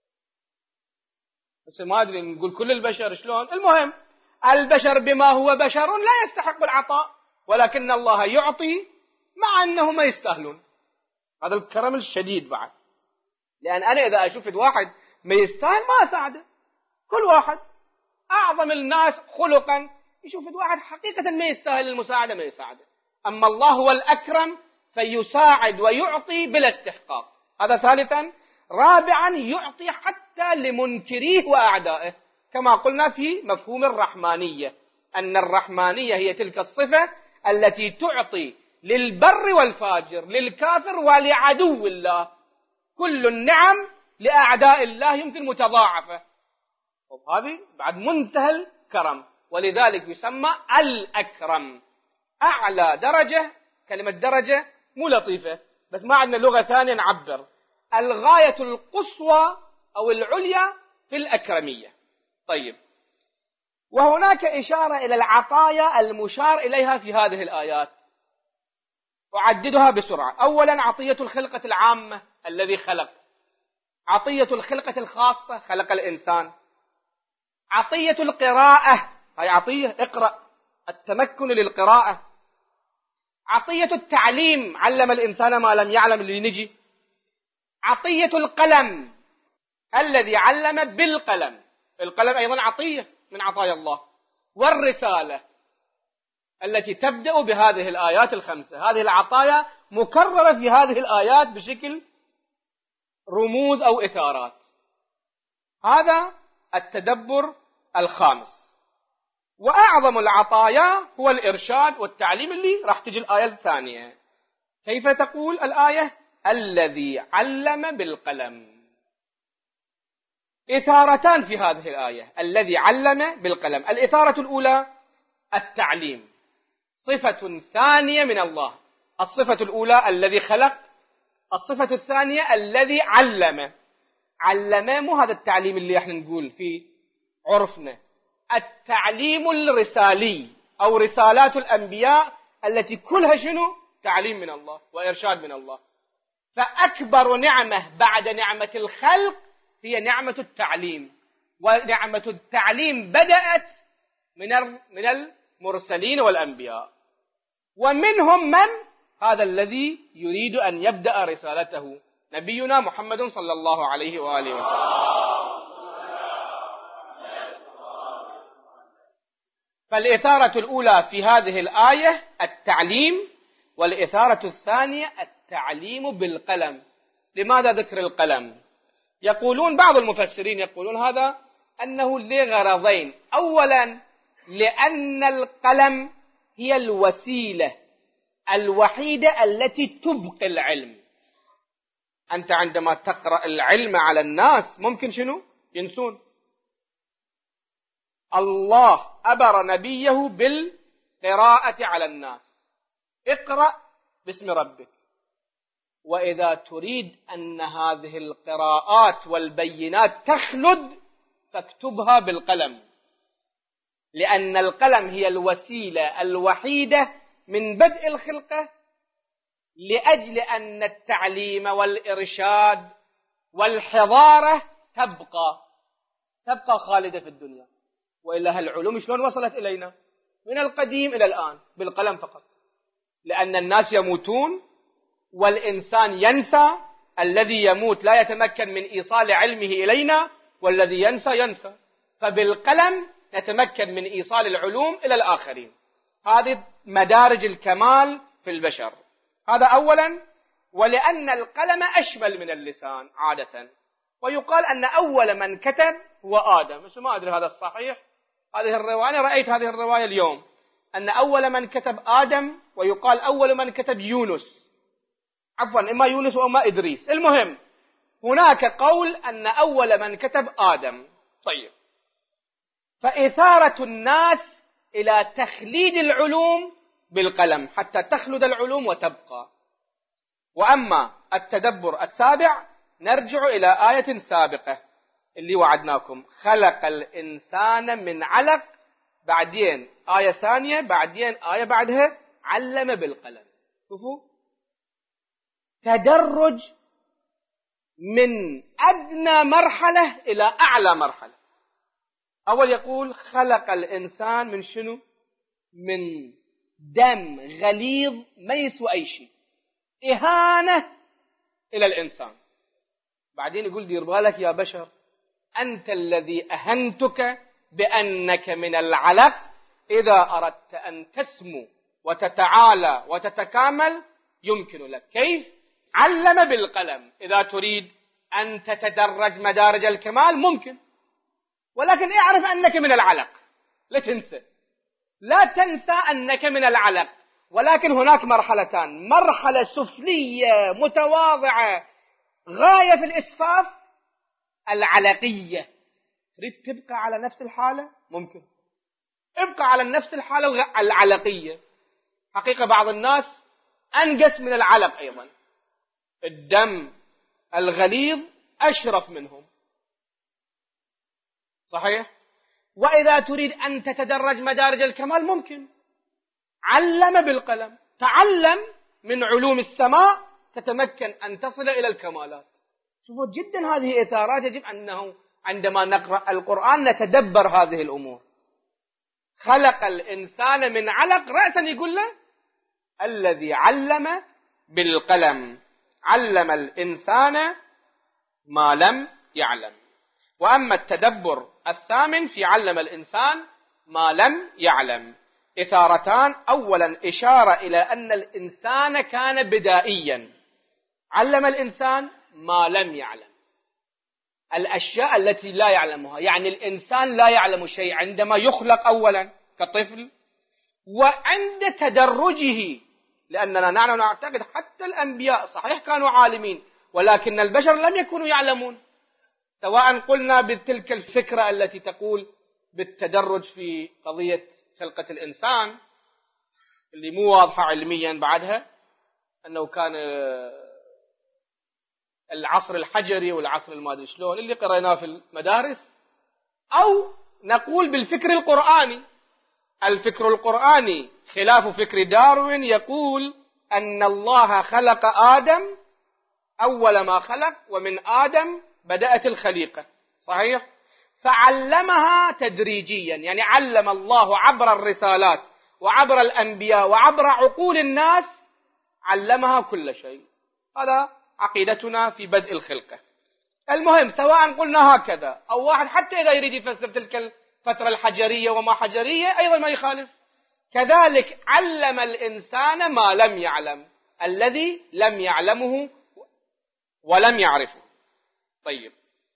[SPEAKER 1] بس ما أدري نقول كل البشر شلون. المهم البشر بما هو بشر لا يستحق العطاء، ولكن الله يعطي مع أنه ما يستاهلون. هذا الكرم الشديد بعد، لأن أنا إذا أشوف واحد ما يستاهل ما أساعده. كل واحد أعظم الناس خلقا يشوف واحد حقيقة ما يستاهل المساعدة ما يساعده. أما الله هو الأكرم فيساعد ويعطي بلا استحقاق. هذا ثالثا. رابعا يعطي حتى لمنكريه وأعدائه، كما قلنا في مفهوم الرحمانية، أن الرحمانية هي تلك الصفة التي تعطي للبر والفاجر، للكافر ولعدو الله. كل النعم لأعداء الله يمكن متضاعفة، وهذه بعد منتهى الكرم، ولذلك يسمى الأكرم. أعلى درجة، كلمة درجة مو لطيفة، بس ما عندنا لغة ثانية نعبر. الغاية القصوى أو العليا في الأكرمية. طيب، وهناك إشارة إلى العطايا المشار إليها في هذه الآيات، أعددها بسرعة. أولا عطية الخلقة العامة الذي خلق، عطية الخلقة الخاصة خلق الإنسان، عطية القراءة، هي عطية اقرأ، التمكن للقراءة، عطية التعليم علم الإنسان ما لم يعلم اللي نجي، عطية القلم الذي علم بالقلم، القلم أيضا عطية من عطايا الله، والرسالة التي تبدأ بهذه الآيات الخمسة. هذه العطايا مكررة في هذه الآيات بشكل رموز أو إثارات. هذا التدبر الخامس. وأعظم العطايا هو الإرشاد والتعليم، اللي راح تجي الآية الثانية. كيف تقول الآية؟ الذي علم بالقلم. إثارتان في هذه الآية، الذي علم بالقلم. الإثارة الأولى التعليم، صفة ثانية من الله. الصفة الأولى الذي خلق، الصفة الثانية الذي علم. علم مو هذا التعليم اللي احنا نقول في عرفنا، التعليم الرسالي أو رسالات الأنبياء التي كلها شنو؟ تعليم من الله وإرشاد من الله. فأكبر نعمة بعد نعمة الخلق هي نعمة التعليم، ونعمة التعليم بدأت من المرسلين والأنبياء، ومنهم من؟ هذا الذي يريد أن يبدأ رسالته، نبينا محمد صلى الله عليه وآله وسلم. فالإثارة الأولى في هذه الآية التعليم، والإثارة الثانية التعليم بالقلم. لماذا ذكر القلم؟ يقولون بعض المفسرين يقولون هذا أنه لغرضين. أولا لأن القلم هي الوسيلة الوحيدة التي تبقي العلم. أنت عندما تقرأ العلم على الناس ممكن شنو؟ ينسون. الله أمر نبيه بالقراءة على الناس، اقرأ باسم ربك. وإذا تريد أن هذه القراءات والبينات تخلد فاكتبها بالقلم، لأن القلم هي الوسيلة الوحيدة من بدء الخلقة لأجل أن التعليم والإرشاد والحضارة تبقى خالدة في الدنيا. وإلا هالعلوم شلون وصلت إلينا من القديم إلى الآن؟ بالقلم فقط، لأن الناس يموتون والإنسان ينسى. الذي يموت لا يتمكن من إيصال علمه إلينا، والذي ينسى. فبالقلم نتمكن من إيصال العلوم إلى الآخرين. هذه مدارج الكمال في البشر. هذا أولا. ولأن القلم أشمل من اللسان عادة، ويقال أن أول من كتب هو آدم. بس ما أدري هذا الصحيح. هذه الرواية أنا رأيت هذه الرواية اليوم، أن أول من كتب آدم، ويقال أول من كتب يونس، عفوا إما يونس وإما إدريس. المهم هناك قول أن أول من كتب آدم. طيب، فإثارة الناس إلى تخليد العلوم بالقلم حتى تخلد العلوم وتبقى. وأما التدبر السابع نرجع إلى آية سابقة اللي وعدناكم: خلق الإنسان من علق، بعدين آية ثانية، بعدين آية بعدها علم بالقلم. شوفوا تدرج من أدنى مرحلة إلى أعلى مرحلة. أول يقول خلق الإنسان من شنو؟ من دم غليظ ما يسوى أي شيء، إهانة إلى الإنسان. بعدين يقول دير بالك يا بشر، أنت الذي أهنتك بأنك من العلق، إذا أردت أن تسمو وتتعالى وتتكامل يمكن لك. كيف؟ علم بالقلم. إذا تريد أن تتدرج مدارج الكمال ممكن، ولكن اعرف أنك من العلق، لا تنسى أنك من العلق. ولكن هناك مرحلتان: مرحلة سفلية متواضعة غاية في الإسفاف، العلقية. تريد تبقى على نفس الحالة ممكن، ابقى على نفس الحالة العلقية. حقيقة بعض الناس أنقص من العلق أيضا، الدم الغليظ أشرف منهم، صحيح؟ وإذا تريد أن تتدرج مدارج الكمال ممكن، علم بالقلم. تعلم من علوم السماء تتمكن أن تصل إلى الكمالات. شوفوا جدا هذه إثارات يجب أنه عندما نقرأ القرآن نتدبر هذه الأمور. خلق الإنسان من علق، رأسا يقول له الذي علم بالقلم، علم الإنسان ما لم يعلم. وأما التدبر الثامن في علم الإنسان ما لم يعلم، إثارتان: أولا إشارة إلى أن الإنسان كان بدائيا، علم الإنسان ما لم يعلم، الأشياء التي لا يعلمها. يعني الإنسان لا يعلم شيء عندما يخلق أولا كطفل، وعند تدرجه، لأننا نعتقد حتى الأنبياء صحيح كانوا عالمين، ولكن البشر لم يكونوا يعلمون. سواء قلنا بتلك الفكرة التي تقول بالتدرج في قضية خلقة الإنسان اللي مو واضحة علميا بعدها، أنه كان العصر الحجري والعصر المادري شلون اللي قرأناه في المدارس، أو نقول بالفكر القرآني. الفكر القرآني خلاف فكر داروين، يقول أن الله خلق آدم أول ما خلق، ومن آدم بدأت الخليقة، صحيح؟ فعلمها تدريجيا، يعني علم الله عبر الرسالات وعبر الأنبياء وعبر عقول الناس، علمها كل شيء. هذا عقيدتنا في بدء الخلقة. المهم سواء قلنا هكذا أو واحد حتى إذا يريد يفسر تلك فترة الحجرية وما حجرية أيضا ما يخالف. كذلك علم الإنسان ما لم يعلم، الذي لم يعلمه ولم يعرفه. طيب،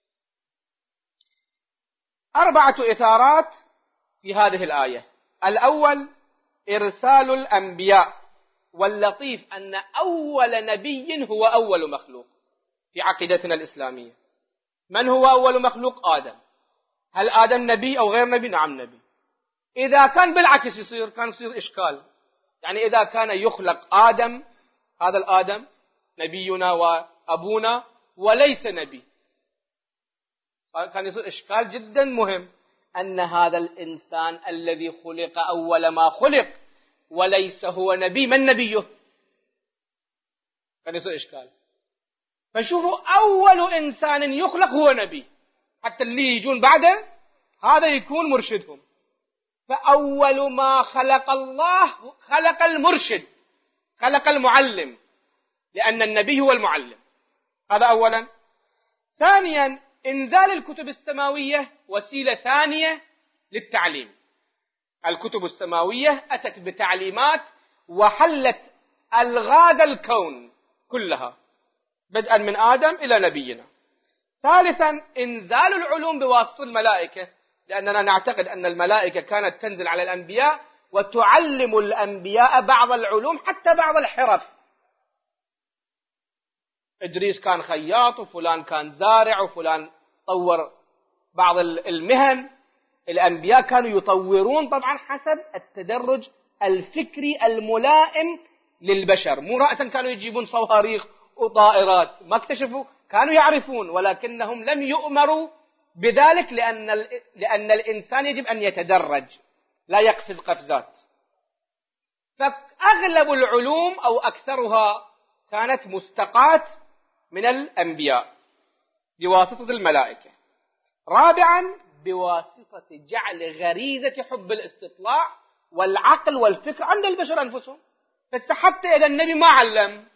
[SPEAKER 1] 4 إثارات في هذه الآية. الأول إرسال الأنبياء، واللطيف أن أول نبي هو أول مخلوق في عقيدتنا الإسلامية. من هو أول مخلوق؟ آدم. هل آدم نبي أو غير نبي؟ نعم نبي. إذا كان بالعكس كان يصير إشكال. يعني إذا كان يخلق آدم، هذا الآدم نبينا وأبونا وليس نبي، كان يصير إشكال جدا مهم، أن هذا الإنسان الذي خلق أول ما خلق وليس هو نبي، من نبيه؟ كان يصير إشكال. فشوفوا، أول إنسان يخلق هو نبي، حتى اللي يجون بعده هذا يكون مرشدهم. فأول ما خلق الله خلق المرشد، خلق المعلم، لأن النبي هو المعلم. هذا أولا. ثانيا، إنزال الكتب السماوية وسيلة ثانية للتعليم. الكتب السماوية أتت بتعليمات وحلت ألغاز الكون كلها، بدءا من آدم إلى نبينا. ثالثا، إنزال العلوم بواسطة الملائكة، لأننا نعتقد أن الملائكة كانت تنزل على الأنبياء وتعلم الأنبياء بعض العلوم، حتى بعض الحرف. إدريس كان خياط، وفلان كان زارع، وفلان طور بعض المهن. الأنبياء كانوا يطورون طبعا حسب التدرج الفكري الملائم للبشر، مو رأسا كانوا يجيبون صواريخ وطائرات، ما اكتشفوا، كانوا يعرفون، ولكنهم لم يؤمروا بذلك، لأن الإنسان يجب أن يتدرج، لا يقفز قفزات. فأغلب العلوم أو أكثرها كانت مستقاة من الأنبياء بواسطة الملائكة. رابعا، بواسطة جعل غريزة حب الاستطلاع والعقل والفكر عند البشر أنفسهم. حتى إذا النبي ما علم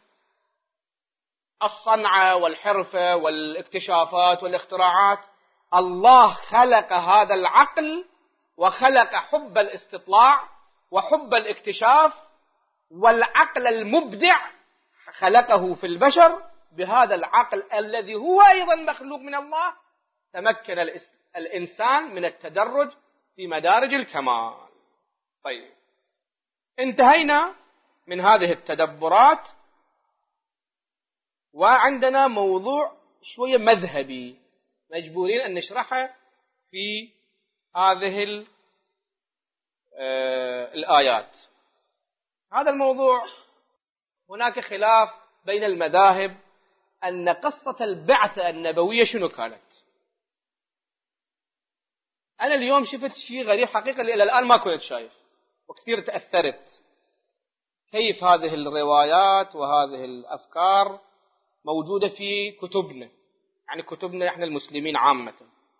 [SPEAKER 1] الصنعة والحرفة والاكتشافات والاختراعات، الله خلق هذا العقل وخلق حب الاستطلاع وحب الاكتشاف، والعقل المبدع خلقه في البشر. بهذا العقل الذي هو أيضا مخلوق من الله تمكن الإنسان من التدرج في مدارج الكمال. طيب، انتهينا من هذه التدبرات، وعندنا موضوع شوية مذهبي مجبورين أن نشرحه في هذه الآيات. هذا الموضوع هناك خلاف بين المذاهب أن قصة البعثة النبوية شنو كانت. أنا اليوم شفت شيء غريب حقيقة، إلى الآن ما كنت شايف، وكثير تأثرت كيف هذه الروايات وهذه الأفكار موجودة في كتبنا، يعني كتبنا إحنا المسلمين عامة.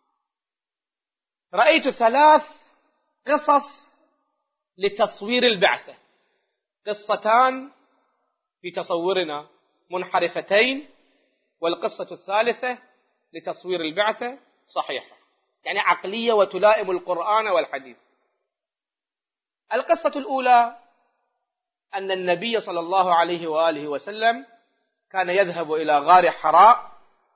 [SPEAKER 1] رأيت 3 قصص لتصوير البعثة، قصتان في تصورنا منحرفتين، والقصة الثالثة لتصوير البعثة صحيحة، يعني عقلية وتلائم القرآن والحديث. القصة الأولى أن النبي صلى الله عليه وآله وسلم كان يذهب إلى غار حراء،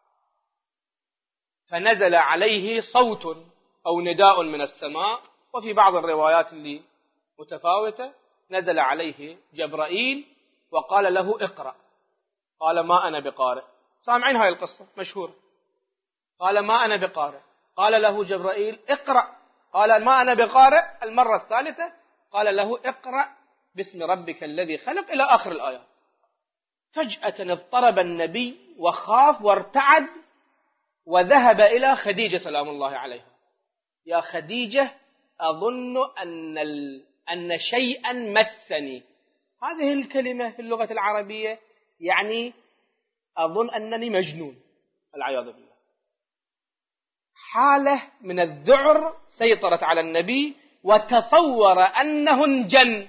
[SPEAKER 1] فنزل عليه صوت أو نداء من السماء، وفي بعض الروايات اللي متفاوتة نزل عليه جبرائيل وقال له اقرأ. قال ما أنا بقارئ. سامعين هاي القصة مشهورة. قال ما أنا بقارئ. قال له جبرائيل اقرأ. قال ما أنا بقارئ. المرة الثالثة قال له اقرأ باسم ربك الذي خلق، إلى آخر الآيات. فجأة اضطرب النبي وخاف وارتعد، وذهب إلى خديجة سلام الله عليها. يا خديجة، أظن أن شيئا مسني. هذه الكلمة في اللغة العربية يعني أظن أنني مجنون، العياذ بالله. حالة من الذعر سيطرت على النبي، وتصور أنه انجن.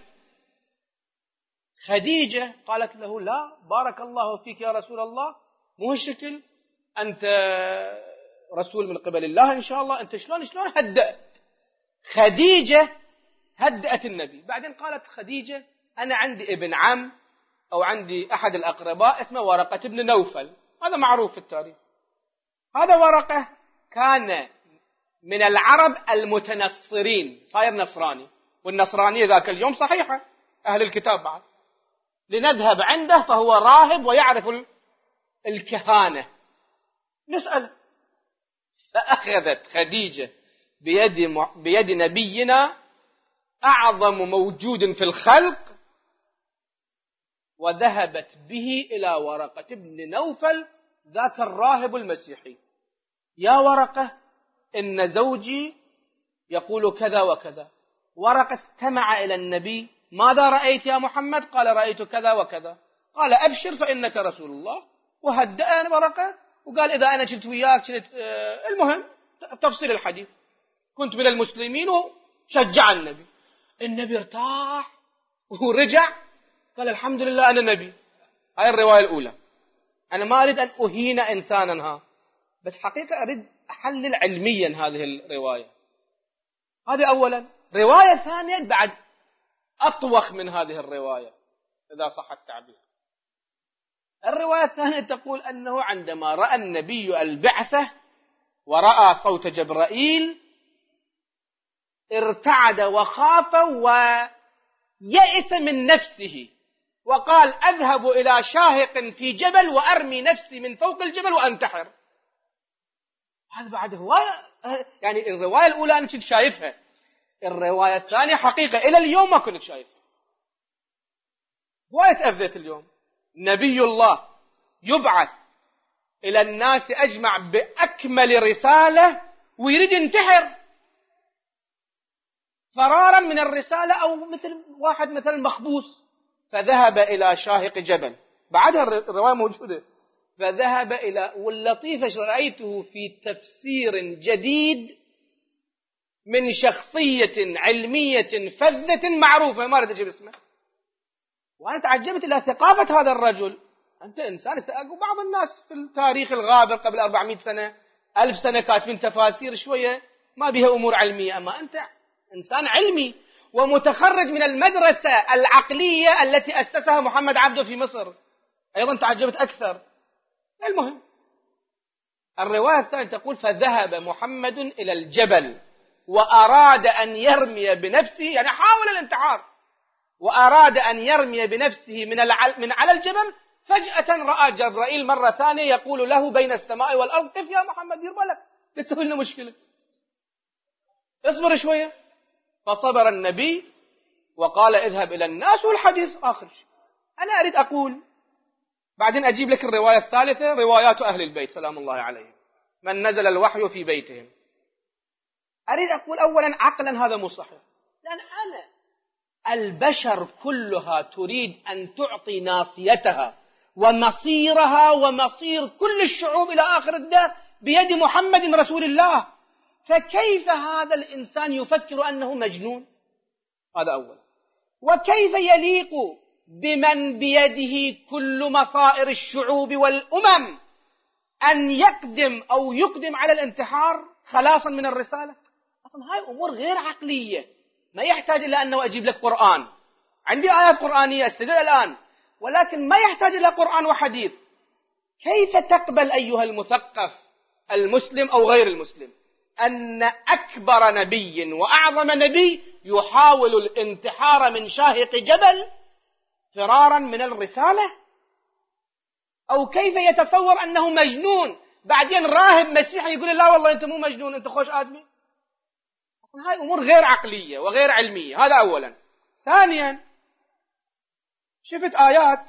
[SPEAKER 1] خديجة قالت له لا، بارك الله فيك يا رسول الله، مو هالشكل، أنت رسول من قبل الله إن شاء الله، أنت شلون هدأت. خديجة هدأت النبي. بعدين قالت خديجة أنا عندي ابن عم أو عندي أحد الأقرباء اسمه ورقة بن نوفل، هذا معروف في التاريخ. هذا ورقة كان من العرب المتنصرين، صاير نصراني، والنصرانية ذاك اليوم صحيحة، أهل الكتاب بعد. لنذهب عنده فهو راهب ويعرف الكهانة، نسأل. فأخذت خديجة بيد نبينا أعظم موجود في الخلق، وذهبت به إلى ورقة بن نوفل ذاك الراهب المسيحي. يا ورقة إن زوجي يقول كذا وكذا. ورقة استمع إلى النبي، ماذا رأيت يا محمد؟ قال رأيت كذا وكذا. قال أبشر فإنك رسول الله. وهدأ ورقة وقال إذا أنا كنت وياك المهم تفصيل الحديث، كنت من المسلمين، وشجع النبي. النبي ارتاح ورجع قال الحمد لله أنا نبي. هاي الرواية الأولى. أنا ما أريد أن أهين إنسانا، بس حقيقة أريد أحلل علميا هذه الرواية. هذه أولا. رواية ثانية بعد أطوخ من هذه الرواية إذا صح التعبير. الرواية الثانية تقول أنه عندما رأى النبي البعثة ورأى صوت جبرائيل ارتعد وخاف ويأس من نفسه، وقال أذهب إلى شاهق في جبل وأرمي نفسي من فوق الجبل وأنتحر. هذا بعد هواية، يعني الرواية الأولى أنا كنت شايفها، الرواية الثانية حقيقة إلى اليوم ما كنت شايفها. هواية تأذيت اليوم. نبي الله يبعث إلى الناس أجمع بأكمل رسالة ويريد ينتحر فرارا من الرسالة، أو مثل واحد مثلا مخبوص. فذهب إلى شاهق جبل، بعدها الرواية موجودة. فذهب إلى، واللطيفة رأيته في تفسير جديد من شخصية علمية فذة معروفة ما أريد أجيب اسمه، وأنا تعجبت إلى ثقافة هذا الرجل. أنت إنسان، بعض الناس في التاريخ الغابر قبل 400 سنة 1000 سنة كاتبين تفاسير شوية ما بها أمور علمية، أما أنت إنسان علمي ومتخرج من المدرسة العقلية التي أسسها محمد عبده في مصر، أيضا تعجبت أكثر. المهم الرواية الثانية تقول فذهب محمد إلى الجبل وأراد أن يرمي بنفسه، يعني حاول الانتحار، وأراد أن يرمي بنفسه من على الجبل. فجأة رأى جبرائيل مرة ثانية يقول له بين السماء والأرض قف يا محمد دير بالك بتسوي لنا مشكلة، اصبر شوية. فصبر النبي وقال اذهب إلى الناس، والحديث آخر شيء. أنا أريد أقول بعدين أجيب لك الرواية الثالثة، روايات أهل البيت سلام الله عليهم، من نزل الوحي في بيتهم. أريد أقول أولا عقلا هذا مو صحيح، لأن البشر كلها تريد أن تعطي ناصيتها ومصيرها ومصير كل الشعوب إلى آخر الدهر بيد محمد رسول الله، فكيف هذا الإنسان يفكر أنه مجنون؟ هذا أول. وكيف يليق بمن بيده كل مصائر الشعوب والأمم أن يقدم على الانتحار خلاصا من الرسالة؟ أصلا هاي أمور غير عقلية، ما يحتاج إلا أنه أجيب لك قرآن، عندي آيات قرآنية استدل الآن، ولكن ما يحتاج إلى قرآن وحديث. كيف تقبل أيها المثقف المسلم أو غير المسلم أن أكبر نبي وأعظم نبي يحاول الانتحار من شاهق جبل فرارا من الرسالة؟ أو كيف يتصور أنه مجنون بعدين راهب مسيحي يقول لا والله أنت مو مجنون أنت خوش آدمي؟ أصلا هاي أمور غير عقلية وغير علمية. هذا أولا. ثانيا شفت آيات،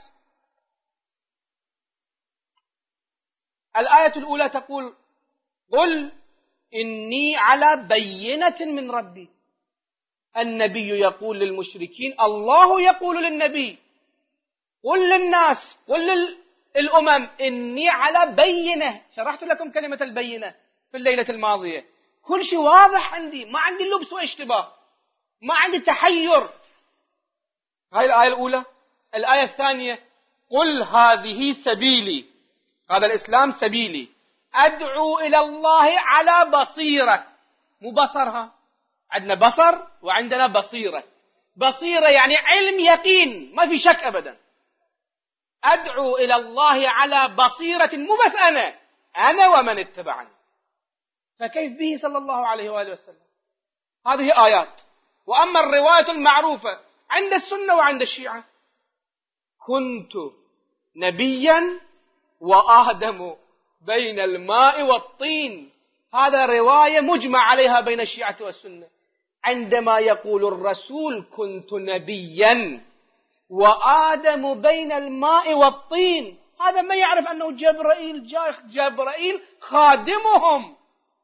[SPEAKER 1] الآية الأولى تقول قل إني على بينة من ربي. النبي يقول للمشركين، الله يقول للنبي قل للناس قل للأمم إني على بينة. شرحت لكم كلمة البينة في الليلة الماضية، كل شيء واضح عندي، ما عندي لبس واشتباه، ما عندي تحير. هاي الآية الأولى. الآية الثانية قل هذه سبيلي، هذا الإسلام سبيلي، أدعو إلى الله على بصيرة، مو بصرها، عندنا بصر وعندنا بصيرة. بصيرة يعني علم يقين، ما في شك أبدا. أدعو إلى الله على بصيرة، مو بس أنا ومن اتبعني. فكيف به صلى الله عليه وآله وسلم؟ هذه آيات. وأما الرواية المعروفة عند السنة وعند الشيعة: كنت نبيا وآدم بين الماء والطين. هذا رواية مجمع عليها بين الشيعة والسنة. عندما يقول الرسول كنت نبيا وآدم بين الماء والطين، هذا ما يعرف أنه جبرائيل جاي. جبرائيل خادمهم،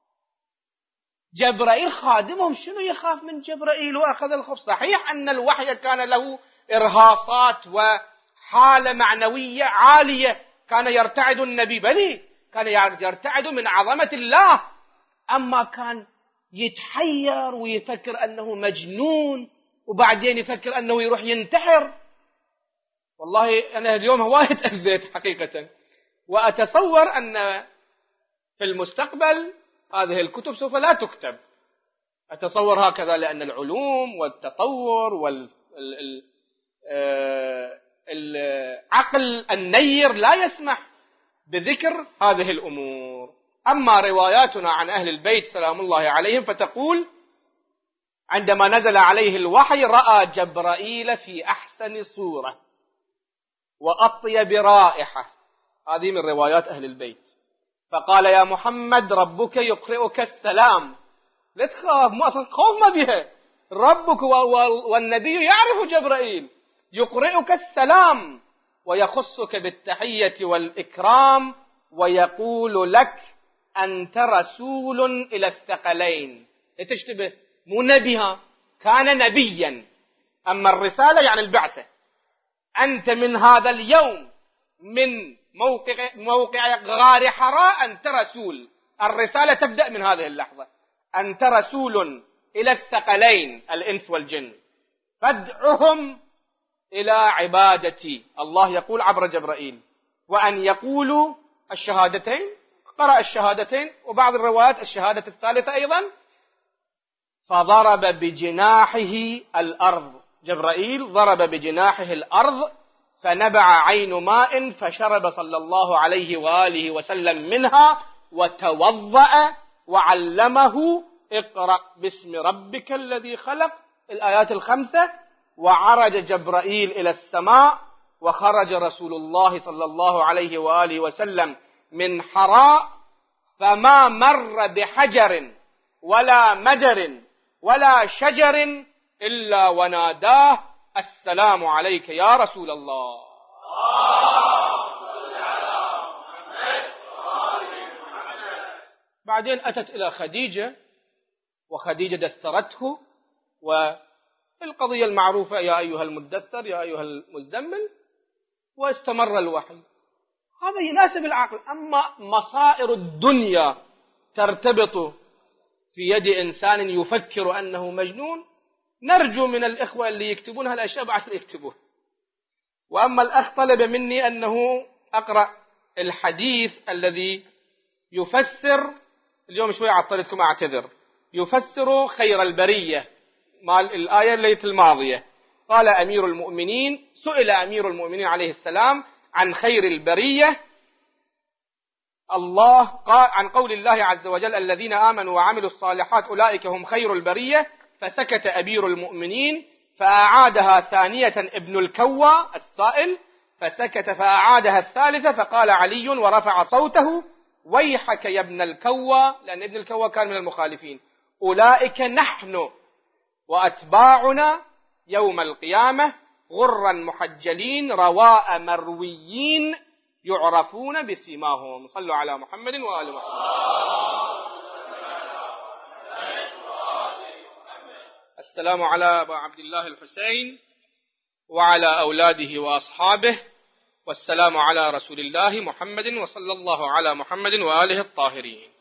[SPEAKER 1] جبرائيل خادمهم. شنو يخاف من جبرائيل وأخذ الخوف؟ صحيح أن الوحي كان له إرهاصات وحالة معنوية عالية، كان يرتعد النبي، بلي كان يرتعد من عظمة الله، أما كان يتحير ويفكر أنه مجنون، وبعدين يفكر أنه يروح ينتحر. والله أنا اليوم وايد أذيت حقيقة، وأتصور أن في المستقبل هذه الكتب سوف لا تكتب. أتصور هكذا، لأن العلوم والتطور والعقل النير لا يسمح بذكر هذه الأمور. أما رواياتنا عن أهل البيت سلام الله عليهم فتقول: عندما نزل عليه الوحي رأى جبرائيل في أحسن صورة وأطيب رائحة. هذه من روايات أهل البيت. فقال: يا محمد ربك يقرئك السلام. لا تخاف، ما أصلا خوف ما بها. ربك والنبي يعرف جبرائيل، يقرئك السلام ويخصك بالتحية والإكرام ويقول لك: أنت رسول إلى الثقلين. تشتبه، مو نبيها، كان نبيا. أما الرسالة يعني البعثة. أنت من هذا اليوم من موقع غار حراء أنت رسول. الرسالة تبدأ من هذه اللحظة. أنت رسول إلى الثقلين الإنس والجن، فادعهم إلى عبادتي. الله يقول عبر جبرائيل: وأن يقولوا الشهادتين. قرأ الشهادتين، وبعض الروايات الشهادة الثالثة أيضا. فضرب بجناحه الأرض. جبرائيل ضرب بجناحه الأرض فنبع عين ماء فشرب صلى الله عليه وآله وسلم منها وتوضأ وعلمه: اقرأ باسم ربك الذي خلق. الآيات الخمسة. وعرج جبرائيل إلى السماء، وخرج رسول الله صلى الله عليه وآله وسلم من حراء، فما مر بحجر ولا مدر ولا شجر إلا وناداه: السلام عليك يا رسول الله. بعدين أتت إلى خديجة، وخديجة دثرته، والقضية المعروفة: يا أيها المدثر يا أيها المزمل، واستمر الوحي. هذا يناسب العقل. أما مصائر الدنيا ترتبط في يد إنسان يفكر أنه مجنون، نرجو من الإخوة اللي يكتبون هالأشياء بعد يكتبوه. وأما الأخ طلب مني أنه أقرأ الحديث الذي يفسر، اليوم شوي عطلتكم أعتذر، يفسر خير البرية مال الآية الليلة الماضية. قال أمير المؤمنين، سئل أمير المؤمنين عليه السلام عن خير البرية، الله قال عن قول الله عز وجل: الذين آمنوا وعملوا الصالحات أولئك هم خير البرية. فسكت أمير المؤمنين فأعادها ثانية ابن الكوى السائل، فسكت فأعادها الثالثة، فقال علي ورفع صوته: ويحك يا ابن الكوى، لأن ابن الكوى كان من المخالفين، أولئك نحن وأتباعنا يوم القيامة غرا محجلين رواء مرويين يعرفون بسيماهم. صلوا على محمد وآل محمد. السلام على أبا عبد الله الحسين وعلى أولاده وأصحابه، والسلام على رسول الله محمد، وصلى الله على محمد وآله الطاهرين.